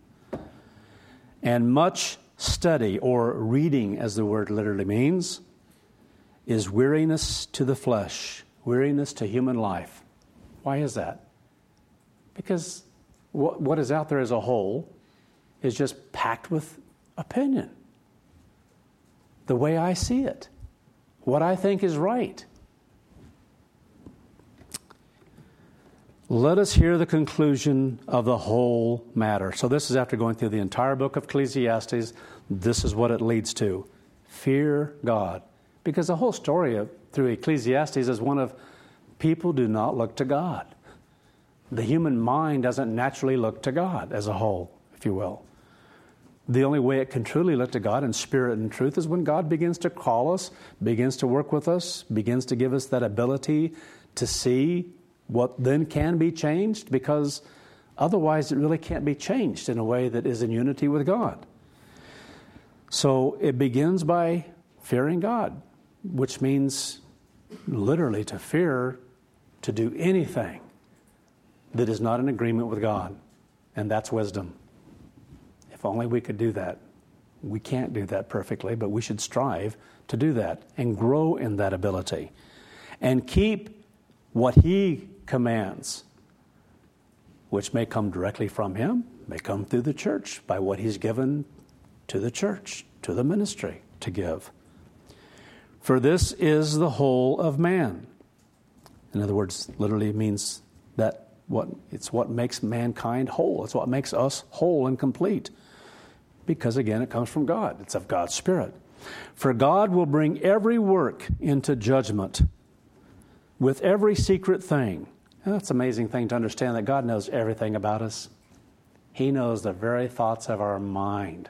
And much study, or reading as the word literally means, is weariness to the flesh, weariness to human life. Why is that? Because what is out there as a whole is just packed with opinion. The way I see it. What I think is right. Let us hear the conclusion of the whole matter. So this is after going through the entire book of Ecclesiastes. This is what it leads to. Fear God. Because the whole story through Ecclesiastes is one of people do not look to God. The human mind doesn't naturally look to God as a whole, if you will. The only way it can truly look to God in spirit and truth is when God begins to call us, begins to work with us, begins to give us that ability to see what then can be changed, because otherwise it really can't be changed in a way that is in unity with God. So it begins by fearing God, which means literally to fear, to do anything that is not in agreement with God. And that's wisdom. If only we could do that, We can't do that perfectly, but we should strive to do that and grow in that ability and keep what He commands, which may come directly from Him, may come through the church by what He's given to the church, to the ministry to give. For this is the whole of man. In other words, literally means that it's what makes mankind whole. It's what makes us whole and complete. Because again, it comes from God. It's of God's Spirit. For God will bring every work into judgment with every secret thing. And that's an amazing thing to understand, that God knows everything about us. He knows the very thoughts of our mind.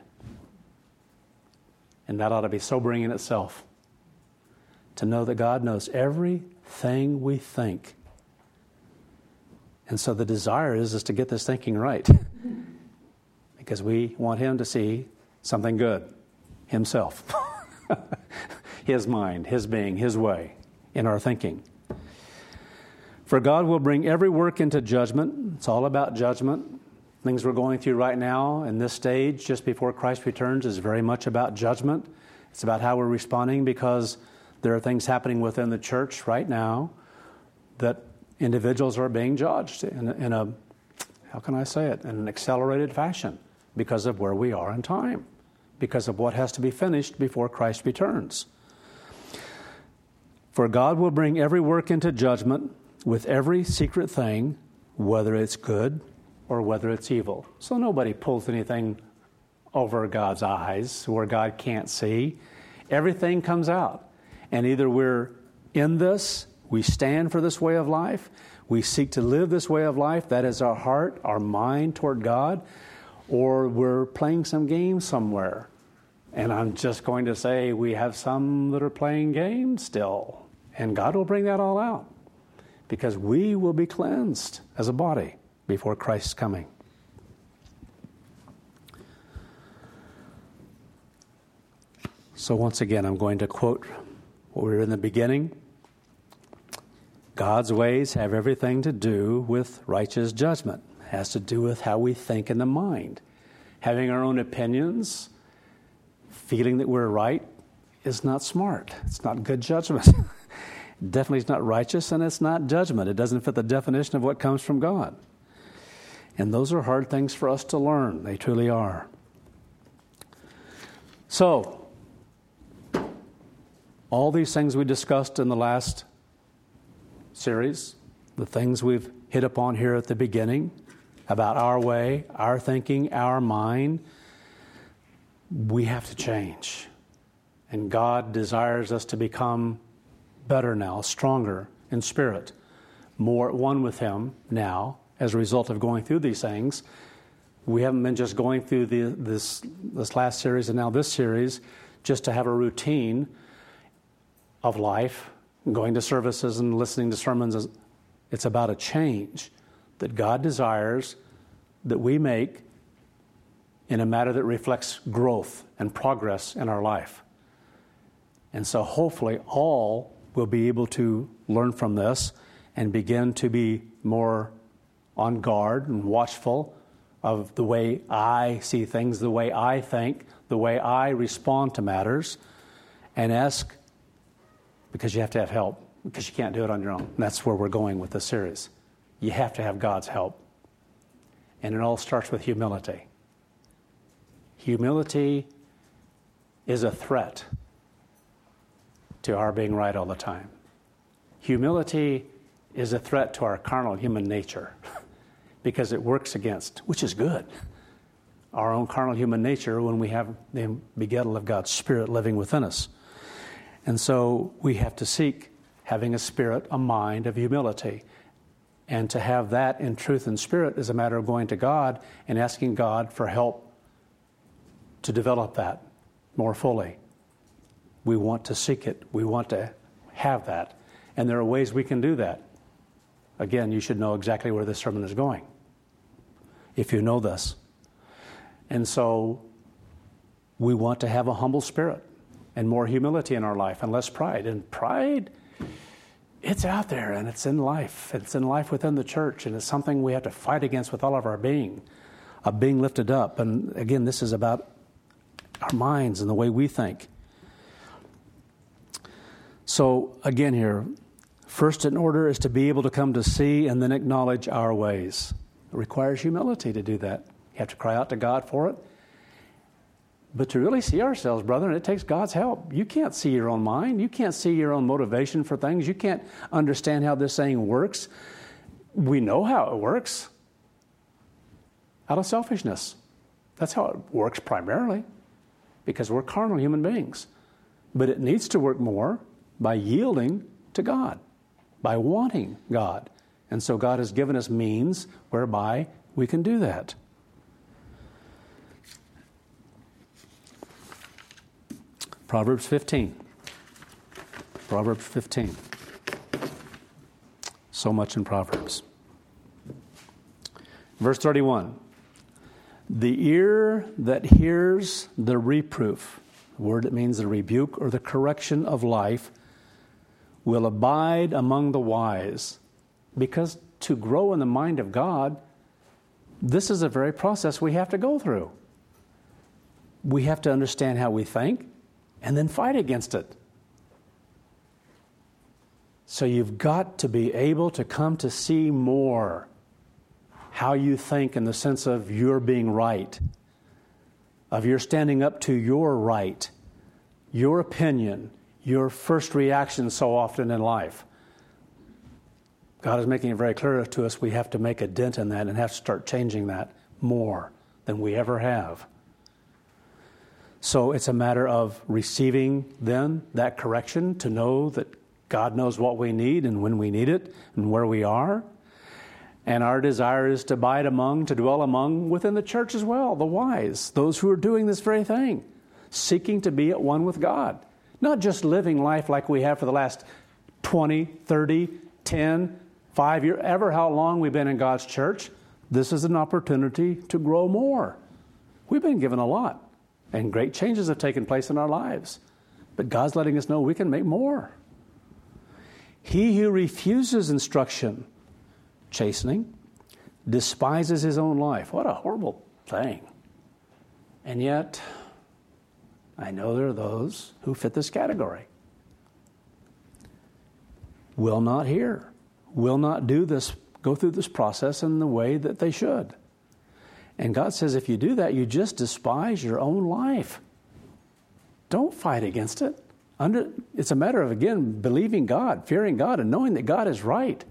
And that ought to be sobering in itself, to know that God knows everything we think. And so the desire is to get this thinking right. Because we want Him to see something good, Himself, His mind, His being, His way in our thinking. For God will bring every work into judgment. It's all about judgment. Things we're going through right now in this stage, just before Christ returns, is very much about judgment. It's about how we're responding, because there are things happening within the church right now that individuals are being judged in a, how can I say it, in an accelerated fashion, because of where we are in time, because of what has to be finished before Christ returns. For God will bring every work into judgment with every secret thing, whether it's good or whether it's evil. So nobody pulls anything over God's eyes where God can't see. Everything comes out. And either we're in this, we stand for this way of life, we seek to live this way of life, that is our heart, our mind toward God, or we're playing some game somewhere. And I'm just going to say we have some that are playing games still. And God will bring that all out, because we will be cleansed as a body before Christ's coming. So once again, I'm going to quote what we were in the beginning. God's ways have everything to do with righteous judgment. It has to do with how we think in the mind. Having our own opinions, feeling that we're right, is not smart. It's not good judgment. Definitely it's not righteous, and it's not judgment. It doesn't fit the definition of what comes from God. And those are hard things for us to learn. They truly are. So, all these things we discussed in the last series, the things we've hit upon here at the beginning, about our way, our thinking, our mind, we have to change. And God desires us to become better now, stronger in spirit, more at one with Him now, as a result of going through these things. We haven't been just going through this last series and now this series just to have a routine of life, going to services and listening to sermons. It's about a change that God desires that we make in a manner that reflects growth and progress in our life. And so hopefully all will be able to learn from this and begin to be more on guard and watchful of the way I see things, the way I think, the way I respond to matters, and ask, because you have to have help, because you can't do it on your own. And that's where we're going with this series. You have to have God's help. And it all starts with humility. Humility is a threat to our being right all the time. Humility is a threat to our carnal human nature because it works against, which is good, our own carnal human nature when we have the begettal of God's Spirit living within us. And so we have to seek having a spirit, a mind of humility. And to have that in truth and spirit is a matter of going to God and asking God for help to develop that more fully. We want to seek it. We want to have that. And there are ways we can do that. Again, you should know exactly where this sermon is going, if you know this. And so we want to have a humble spirit and more humility in our life and less pride. And pride, it's out there and it's in life. It's in life within the church, and it's something we have to fight against with all of our being, of being lifted up. And again, this is about our minds and the way we think. So again here, first in order is to be able to come to see and then acknowledge our ways. It requires humility to do that. You have to cry out to God for it. But to really see ourselves, brethren, it takes God's help. You can't see your own mind. You can't see your own motivation for things. You can't understand how this thing works. We know how it works. Out of selfishness. That's how it works primarily. Because we're carnal human beings. But it needs to work more by yielding to God, by wanting God. And so God has given us means whereby we can do that. Proverbs 15. Proverbs 15. So much in Proverbs. Verse 31. The ear that hears the reproof, the word that means the rebuke or the correction of life, will abide among the wise. Because to grow in the mind of God, this is a very process we have to go through. We have to understand how we think and then fight against it. So you've got to be able to come to see more how you think in the sense of your being right, of your standing up to your right, your opinion, your first reaction so often in life. God is making it very clear to us we have to make a dent in that and have to start changing that more than we ever have. So it's a matter of receiving then that correction to know that God knows what we need and when we need it and where we are. And our desire is to abide among, to dwell among within the church as well, the wise, those who are doing this very thing, seeking to be at one with God. Not just living life like we have for the last 20, 30, 10, 5 years, ever how long we've been in God's church. This is an opportunity to grow more. We've been given a lot, and great changes have taken place in our lives. But God's letting us know we can make more. He who refuses instruction, chastening, despises his own life. What a horrible thing. And yet, I know there are those who fit this category. Will not hear, will not do this, go through this process in the way that they should. And God says if you do that, you just despise your own life. Don't fight against it. It's a matter of, again, believing God, fearing God, and knowing that God is right.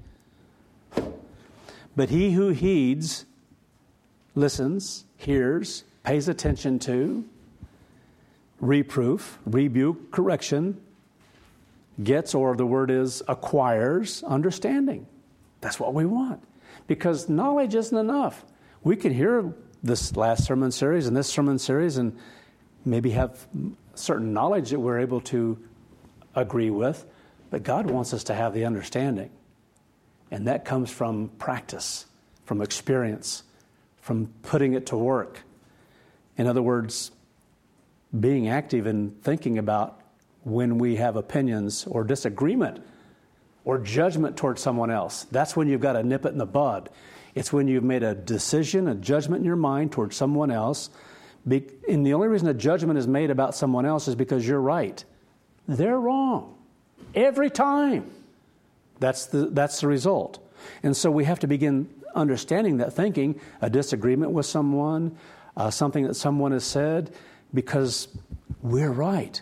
But he who heeds, listens, hears, pays attention to, reproof, rebuke, correction, gets, or the word is acquires, understanding. That's what we want. Because knowledge isn't enough. We can hear this last sermon series and this sermon series and maybe have certain knowledge that we're able to agree with, but God wants us to have the understanding. And that comes from practice, from experience, from putting it to work. In other words, being active in thinking about when we have opinions or disagreement or judgment towards someone else. That's when you've got to nip it in the bud. It's when you've made a decision, a judgment in your mind towards someone else. And the only reason a judgment is made about someone else is because you're right. They're wrong. Every time. That's the result. And so we have to begin understanding that thinking, a disagreement with someone, something that someone has said, because we're right.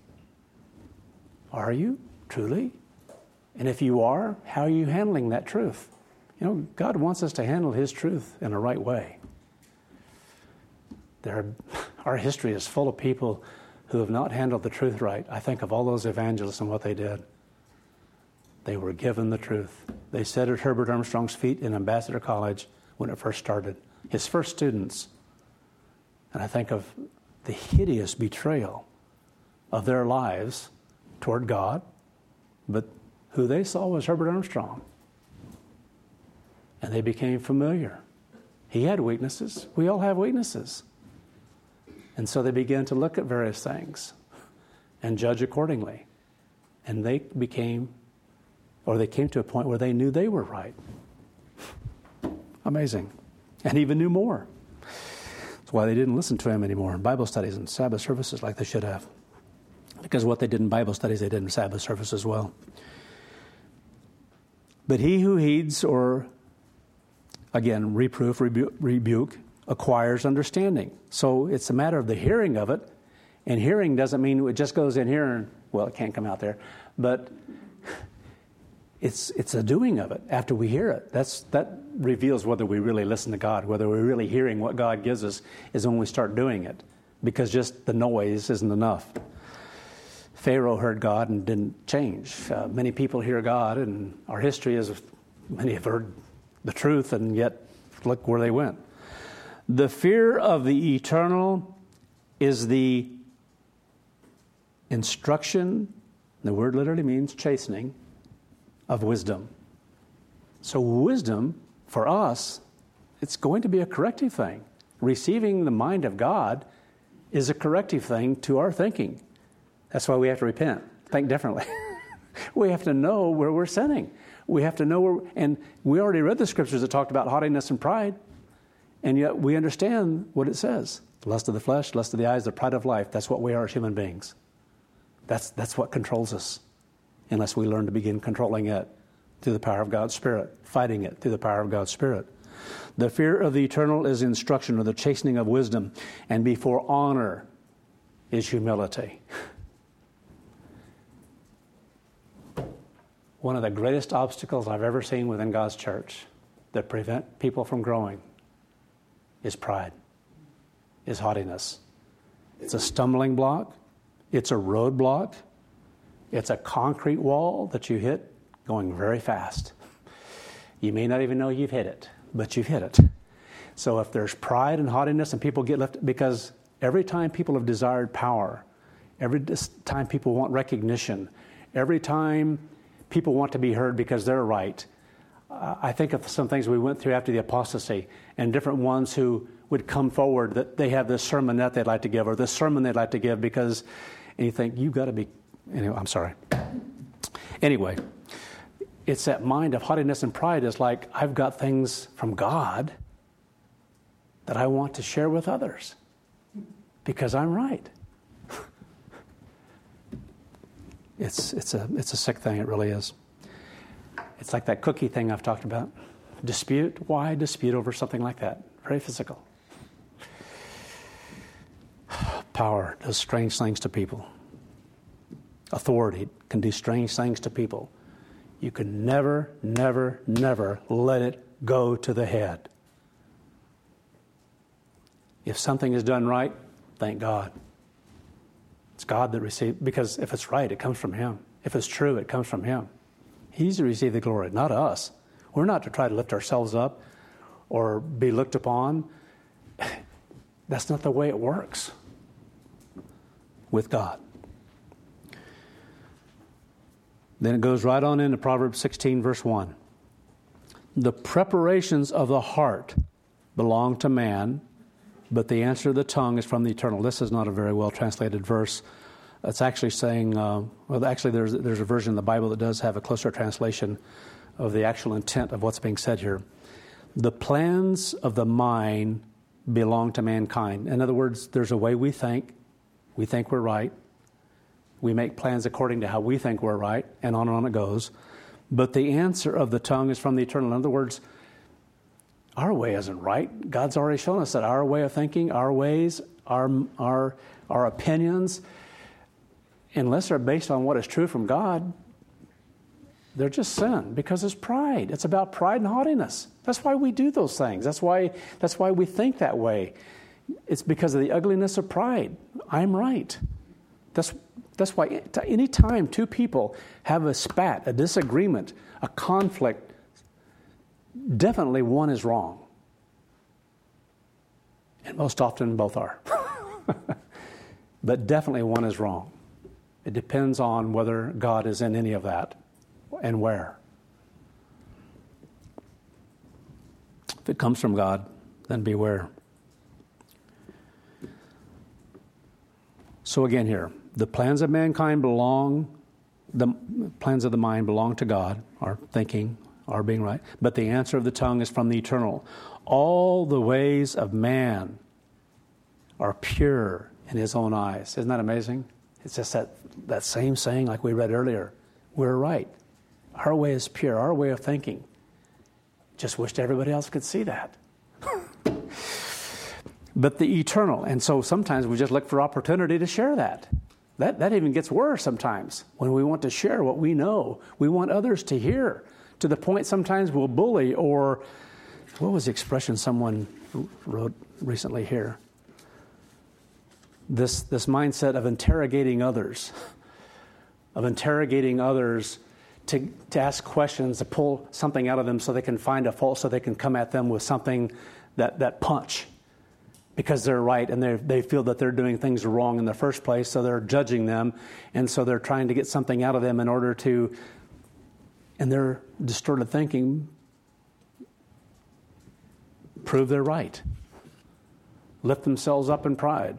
Are you, truly? And if you are, how are you handling that truth? You know, God wants us to handle His truth in a right way. Our history is full of people who have not handled the truth right. I think of all those evangelists and what they did. They were given the truth. They sat at Herbert Armstrong's feet in Ambassador College when it first started, his first students. And I think of the hideous betrayal of their lives toward God, but who they saw was Herbert Armstrong. And they became familiar. He had weaknesses. We all have weaknesses. And so they began to look at various things and judge accordingly. And they came to a point where they knew they were right. Amazing. And even knew more. That's why they didn't listen to him anymore in Bible studies and Sabbath services like they should have. Because what they did in Bible studies, they did in Sabbath service as well. But he who heeds, or again, reproof, rebuke, acquires understanding. So it's a matter of the hearing of it. And hearing doesn't mean it just goes in here and, well, it can't come out there. But it's a doing of it after we hear it. That reveals whether we really listen to God, whether we're really hearing what God gives us is when we start doing it. Because just the noise isn't enough. Pharaoh heard God and didn't change. Many people hear God, and our history is many have heard the truth, and yet look where they went. The fear of the eternal is the instruction, the word literally means chastening, of wisdom. So wisdom, for us, it's going to be a corrective thing. Receiving the mind of God is a corrective thing to our thinking. That's why we have to repent, think differently. We have to know where we're sinning. We have to know and we already read the scriptures that talked about haughtiness and pride, and yet we understand what it says. Lust of the flesh, lust of the eyes, the pride of life. That's what we are as human beings. That's what controls us, unless we learn to begin controlling it through the power of God's Spirit, fighting it through the power of God's Spirit. The fear of the eternal is instruction, or the chastening of wisdom, and before honor is humility. One of the greatest obstacles I've ever seen within God's church that prevent people from growing is pride, is haughtiness. It's a stumbling block. It's a roadblock. It's a concrete wall that you hit going very fast. You may not even know you've hit it, but you've hit it. So if there's pride and haughtiness and people get lifted, because every time people have desired power, every time people want recognition, every time people want to be heard because they're right. I think of some things we went through after the apostasy, and different ones who would come forward that they have this sermonette they'd like to give, or this sermon they'd like to give, because, and you think, you've got to be, anyway, I'm sorry. Anyway, it's that mind of haughtiness and pride is like, I've got things from God that I want to share with others because I'm right. It's a sick thing, it really is. It's like that cookie thing I've talked about. Dispute, why dispute over something like that? Very physical. Power does strange things to people. Authority can do strange things to people. You can never, never, never let it go to the head. If something is done right, thank God. It's God that receives, because if it's right, it comes from Him. If it's true, it comes from Him. He's to receive the glory, not us. We're not to try to lift ourselves up or be looked upon. That's not the way it works with God. Then it goes right on into Proverbs 16, verse 1. The preparations of the heart belong to man, but the answer of the tongue is from the eternal. This is not a very well translated verse. It's actually saying, there's a version in the Bible that does have a closer translation of the actual intent of what's being said here. The plans of the mind belong to mankind. In other words, there's a way we think. We think we're right. We make plans according to how we think we're right, and on it goes. But the answer of the tongue is from the eternal. In other words, our way isn't right. God's already shown us that our way of thinking, our ways, our opinions, unless they're based on what is true from God, they're just sin, because it's pride. It's about pride and haughtiness. That's why we do those things. That's why we think that way. It's because of the ugliness of pride. I'm right. That's why any time two people have a spat, a disagreement, a conflict, definitely one is wrong. And most often both are. But definitely one is wrong. It depends on whether God is in any of that and where. If it comes from God, then beware. So again here, the plans of mankind the plans of the mind belong to God, our thinking, our being right, but the answer of the tongue is from the eternal. All the ways of man are pure in his own eyes. Isn't that amazing? It's just that same saying like we read earlier. We're right. Our way is pure, our way of thinking. Just wished everybody else could see that. But the eternal, and so sometimes we just look for opportunity to share that. That even gets worse sometimes when we want to share what we know. We want others to hear, to the point sometimes we'll bully, or what was the expression someone wrote recently here? This mindset of interrogating others, to ask questions, to pull something out of them so they can find a fault, so they can come at them with something that punch. Because they're right and they feel that they're doing things wrong in the first place, so they're judging them, and so they're trying to get something out of them in order to, in their distorted thinking, prove they're right, lift themselves up in pride.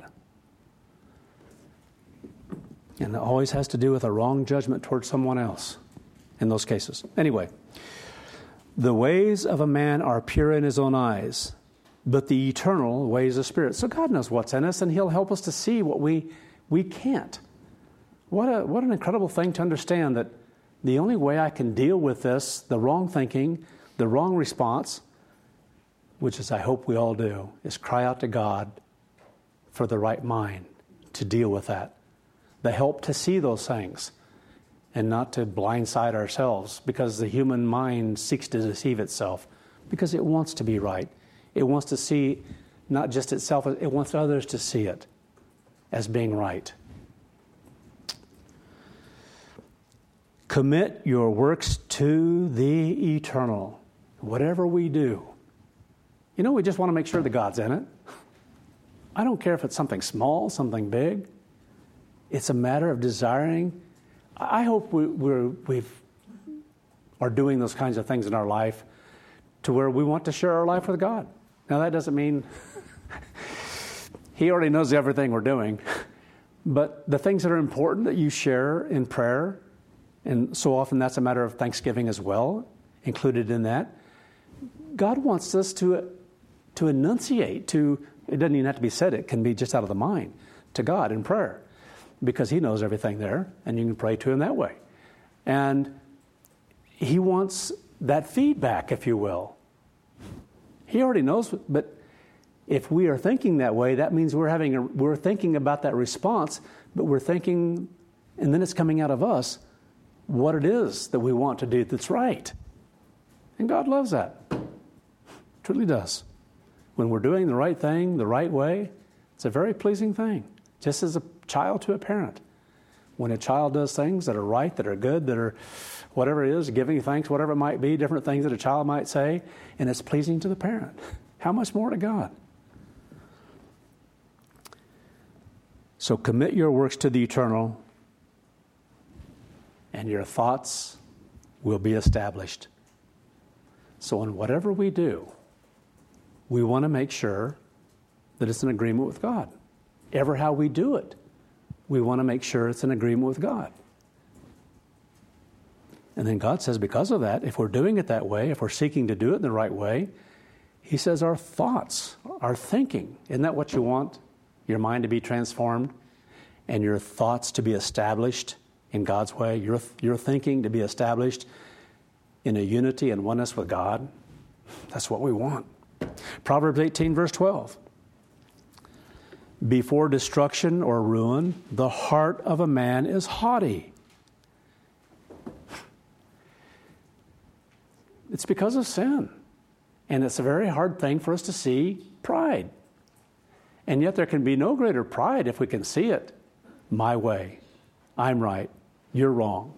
And it always has to do with a wrong judgment towards someone else in those cases. Anyway, the ways of a man are pure in his own eyes, but the eternal ways of spirit. So God knows what's in us, and he'll help us to see what we can't. What an incredible thing to understand, that the only way I can deal with this, the wrong thinking, the wrong response, which is I hope we all do, is cry out to God for the right mind to deal with that. The help to see those things and not to blindside ourselves, because the human mind seeks to deceive itself because it wants to be right. It wants to see not just itself, it wants others to see it as being right. Commit your works to the eternal. Whatever we do, we just want to make sure that God's in it. I don't care if it's something small, something big. It's a matter of desiring. I hope we are doing those kinds of things in our life to where we want to share our life with God. Now, that doesn't mean He already knows everything we're doing. But the things that are important that you share in prayer, and so often that's a matter of thanksgiving as well, included in that, God wants us to enunciate, it doesn't even have to be said, it can be just out of the mind, to God in prayer, because He knows everything there, and you can pray to Him that way. And He wants that feedback, if you will. He already knows, but if we are thinking that way, that means we're thinking about that response, but we're thinking, and then it's coming out of us, what it is that we want to do that's right. And God loves that. Truly does. When we're doing the right thing, the right way, it's a very pleasing thing. Just as a child to a parent. When a child does things that are right, that are good, that are whatever it is, giving thanks, whatever it might be, different things that a child might say, and it's pleasing to the parent. How much more to God? So commit your works to the eternal, and your thoughts will be established. So in whatever we do, we want to make sure that it's in agreement with God. Ever how we do it, we want to make sure it's in agreement with God. And then God says, because of that, if we're doing it that way, if we're seeking to do it in the right way, He says our thoughts, our thinking, isn't that what you want? Your mind to be transformed and your thoughts to be established in God's way, your thinking to be established in a unity and oneness with God. That's what we want. Proverbs 18, verse 12. Before destruction or ruin, the heart of a man is haughty. It's because of sin. And it's a very hard thing for us to see pride. And yet there can be no greater pride if we can see it. My way. I'm right. You're wrong.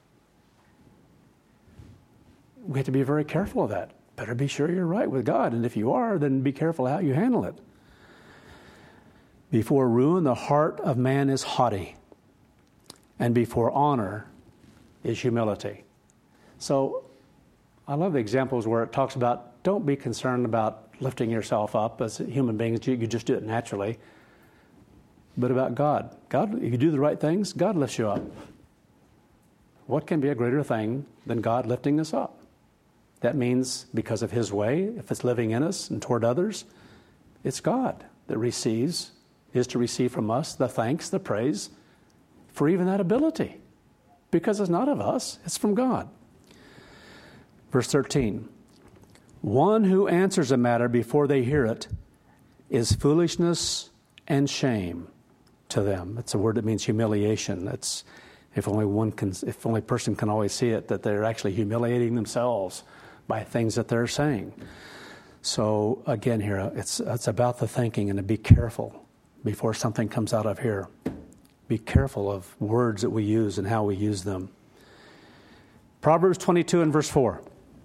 We have to be very careful of that. Better be sure you're right with God. And if you are, then be careful how you handle it. Before ruin, the heart of man is haughty. And before honor is humility. So I love the examples where it talks about don't be concerned about lifting yourself up as human beings. You just do it naturally. But about God. God, if you do the right things, God lifts you up. What can be a greater thing than God lifting us up? That means because of His way, if it's living in us and toward others, it's God that receives is to receive from us the thanks, the praise for even that ability. Because it's not of us, it's from God. Verse 13. One who answers a matter before they hear it is foolishness and shame to them. It's a word that means humiliation. It's if only person can always see it, that they're actually humiliating themselves by things that they're saying. So again here, it's about the thinking, and to be careful before something comes out of here. Be careful of words that we use and how we use them. Proverbs 22 and verse 4.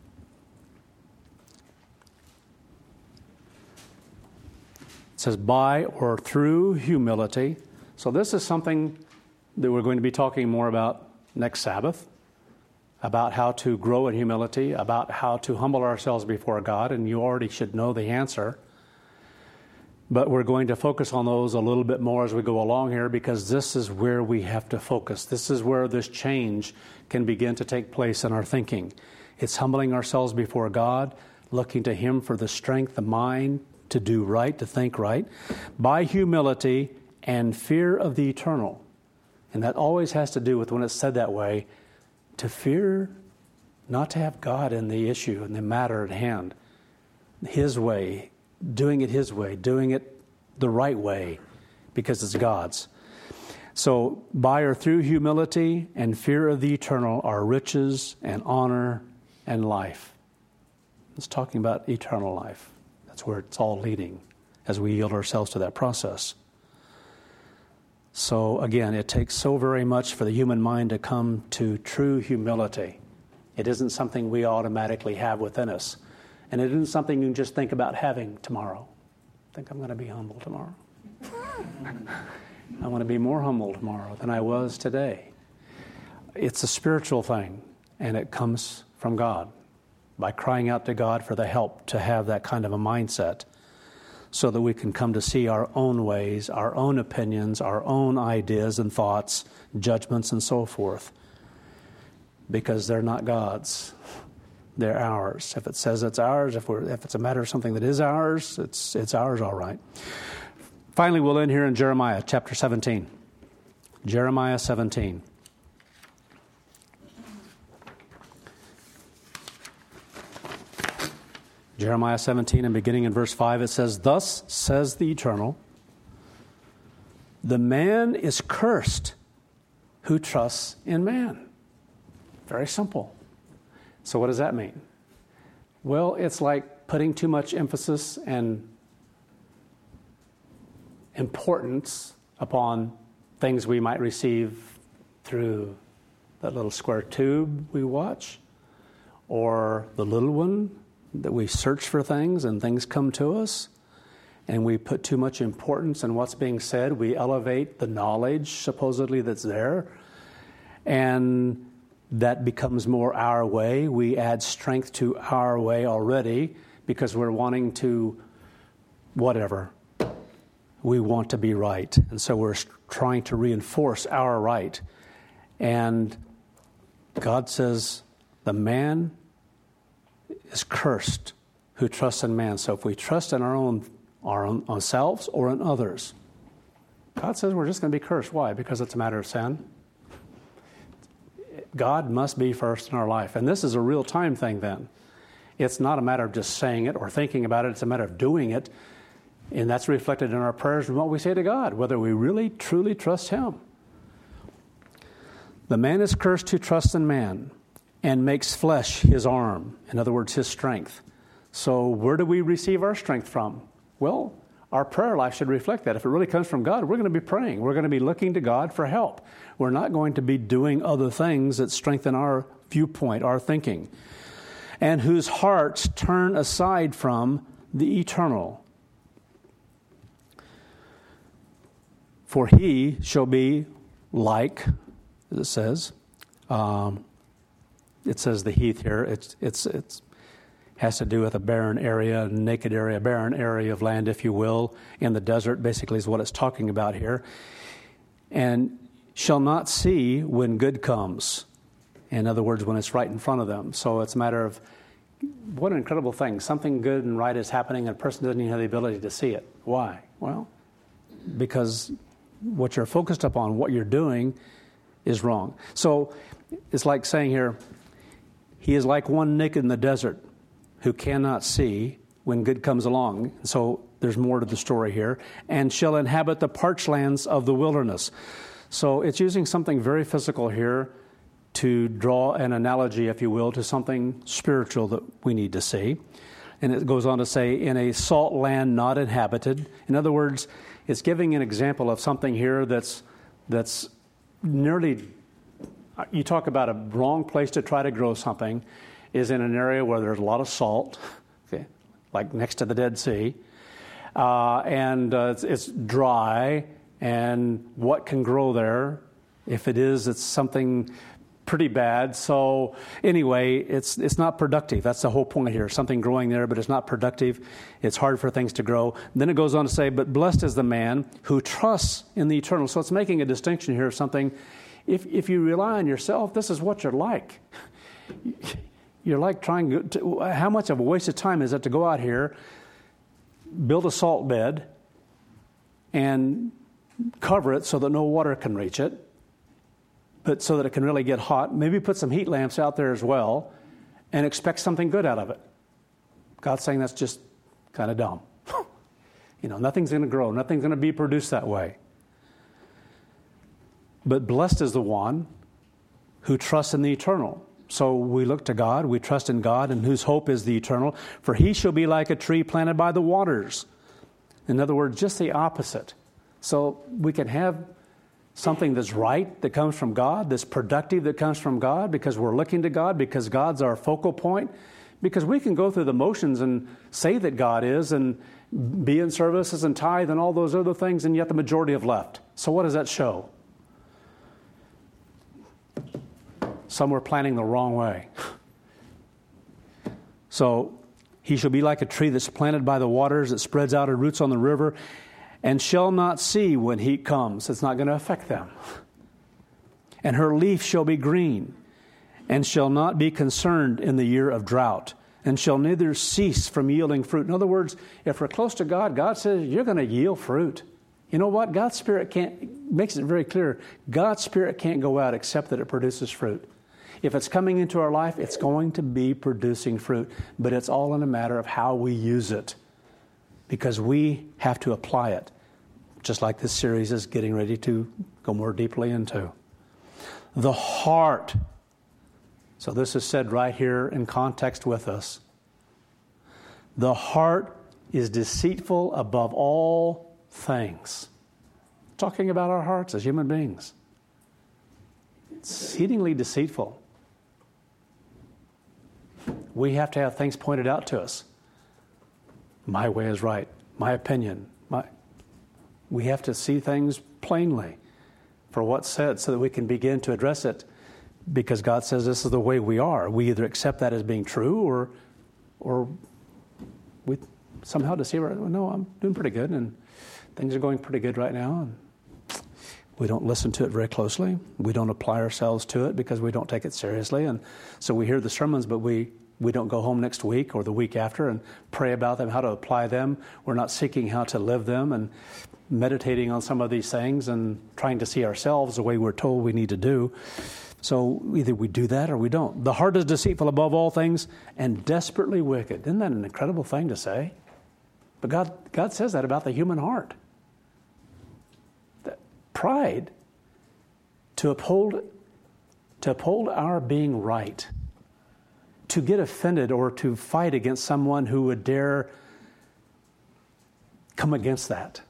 It says, by or through humility. So this is something that we're going to be talking more about next Sabbath, about how to grow in humility, about how to humble ourselves before God, and you already should know the answer. But we're going to focus on those a little bit more as we go along here, because this is where we have to focus. This is where this change can begin to take place in our thinking. It's humbling ourselves before God, looking to Him for the strength, the mind to do right, to think right, by humility and fear of the eternal. And that always has to do with, when it's said that way, to fear not to have God in the issue, in the matter at hand. His way, doing it His way, doing it the right way, because it's God's. So, by or through humility and fear of the eternal are riches and honor and life. It's talking about eternal life. That's where it's all leading as we yield ourselves to that process. So again, it takes so very much for the human mind to come to true humility. It isn't something we automatically have within us. And it isn't something you can just think about having tomorrow. I think I'm going to be humble tomorrow. I want to be more humble tomorrow than I was today. It's a spiritual thing, and it comes from God by crying out to God for the help to have that kind of a mindset, so that we can come to see our own ways, our own opinions, our own ideas and thoughts, judgments and so forth. Because they're not God's. They're ours. If it says it's ours, if it's a matter of something that is ours, it's ours all right. Finally, we'll end here in Jeremiah chapter 17. Jeremiah 17. Jeremiah 17, and beginning in verse 5, it says, thus says the Eternal, the man is cursed who trusts in man. Very simple. So what does that mean? Well, it's like putting too much emphasis and importance upon things we might receive through that little square tube we watch, or the little one that we search for things and things come to us, and we put too much importance in what's being said. We elevate the knowledge supposedly that's there, and that becomes more our way. We add strength to our way already because we're wanting to whatever. We want to be right, and so we're trying to reinforce our right. And God says the man is cursed who trusts in man. So if we trust in our own ourselves or in others, God says we're just going to be cursed. Why? Because it's a matter of sin. God must be first in our life. And this is a real-time thing then. It's not a matter of just saying it or thinking about it. It's a matter of doing it. And that's reflected in our prayers and what we say to God, whether we really, truly trust Him. The man is cursed who trusts in man and makes flesh his arm. In other words, his strength. So where do we receive our strength from? Well, our prayer life should reflect that. If it really comes from God, we're going to be praying. We're going to be looking to God for help. We're not going to be doing other things that strengthen our viewpoint, our thinking. And whose hearts turn aside from the eternal. For he shall be like, as it says, the heath here. It has to do with a barren area, a naked area, a barren area of land, if you will, in the desert, basically is what it's talking about here. And shall not see when good comes. In other words, when it's right in front of them. So it's a matter of, what an incredible thing. Something good and right is happening and a person doesn't even have the ability to see it. Why? Well, because what you're focused upon, what you're doing, is wrong. So it's like saying here, he is like one naked in the desert who cannot see when good comes along. So there's more to the story here. And shall inhabit the parched lands of the wilderness. So it's using something very physical here to draw an analogy, if you will, to something spiritual that we need to see. And it goes on to say, in a salt land not inhabited. In other words, it's giving an example of something here that's nearly, you talk about a wrong place to try to grow something, is in an area where there's a lot of salt, okay, like next to the Dead Sea, and it's dry, and what can grow there? If it is, it's something pretty bad. So anyway, it's not productive. That's the whole point here. Something growing there, but it's not productive. It's hard for things to grow. Then it goes on to say, but blessed is the man who trusts in the eternal. So it's making a distinction here of something. If you rely on yourself, this is what you're like. You're like trying to, how much of a waste of time is it to go out here, build a salt bed, and cover it so that no water can reach it, but so that it can really get hot. Maybe put some heat lamps out there as well and expect something good out of it. God's saying that's just kind of dumb. Nothing's going to grow. Nothing's going to be produced that way. But blessed is the one who trusts in the eternal. So we look to God, we trust in God, and whose hope is the eternal. For he shall be like a tree planted by the waters. In other words, just the opposite. So we can have something that's right, that comes from God, that's productive, that comes from God, because we're looking to God, because God's our focal point. Because we can go through the motions and say that God is, and be in services and tithe and all those other things, and yet the majority have left. So what does that show? Some were planning the wrong way. So he shall be like a tree that's planted by the waters, that spreads out her roots on the river, and shall not see when heat comes. It's not going to affect them. And her leaf shall be green, and shall not be concerned in the year of drought, and shall neither cease from yielding fruit. In other words, if we're close to God, God says you're going to yield fruit. You know what? God's Spirit makes it very clear. God's Spirit can't go out except that it produces fruit. If it's coming into our life, it's going to be producing fruit. But it's all in a matter of how we use it. Because we have to apply it. Just like this series is getting ready to go more deeply into. The heart. So this is said right here in context with us. The heart is deceitful above all things. Talking about our hearts as human beings. Exceedingly deceitful. We have to have things pointed out to us. My way is right. My opinion. We have to see things plainly for what's said so that we can begin to address it, because God says this is the way we are. We either accept that as being true or we somehow deceive ourselves. No, I'm doing pretty good and things are going pretty good right now. And we don't listen to it very closely. We don't apply ourselves to it because we don't take it seriously. And so we hear the sermons, but we don't go home next week or the week after and pray about them, how to apply them. We're not seeking how to live them and meditating on some of these things and trying to see ourselves the way we're told we need to do. So either we do that or we don't. The heart is deceitful above all things and desperately wicked. Isn't that an incredible thing to say? But God says that about the human heart. That pride, to uphold our being right, to get offended or to fight against someone who would dare come against that.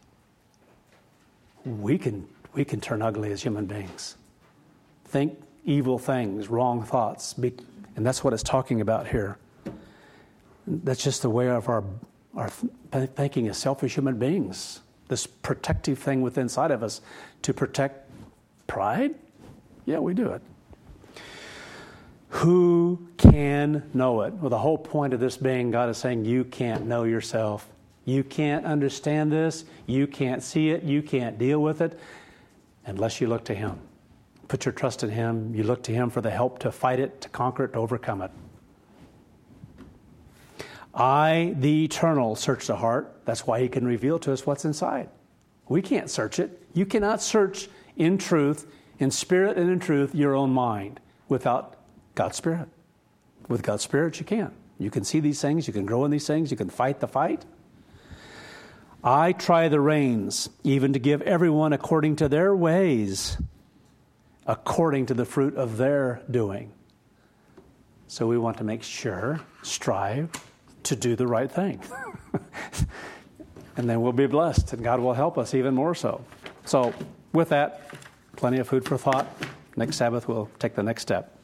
We can turn ugly as human beings. Think evil things, wrong thoughts. And that's what it's talking about here. That's just the way of our thinking as selfish human beings. This protective thing within inside of us to protect pride? Yeah, we do it. Who can know it? Well, the whole point of this being, God is saying, you can't know yourself. You can't understand this. You can't see it. You can't deal with it unless you look to Him. Put your trust in Him. You look to Him for the help to fight it, to conquer it, to overcome it. I, the eternal, search the heart. That's why He can reveal to us what's inside. We can't search it. You cannot search in truth, in spirit and in truth, your own mind without God's Spirit. With God's Spirit, you can. You can see these things. You can grow in these things. You can fight the fight. I try the reins, even to give everyone according to their ways, according to the fruit of their doing. So we want to make sure, strive to do the right thing. And then we'll be blessed, and God will help us even more so. So with that, plenty of food for thought. Next Sabbath, we'll take the next step.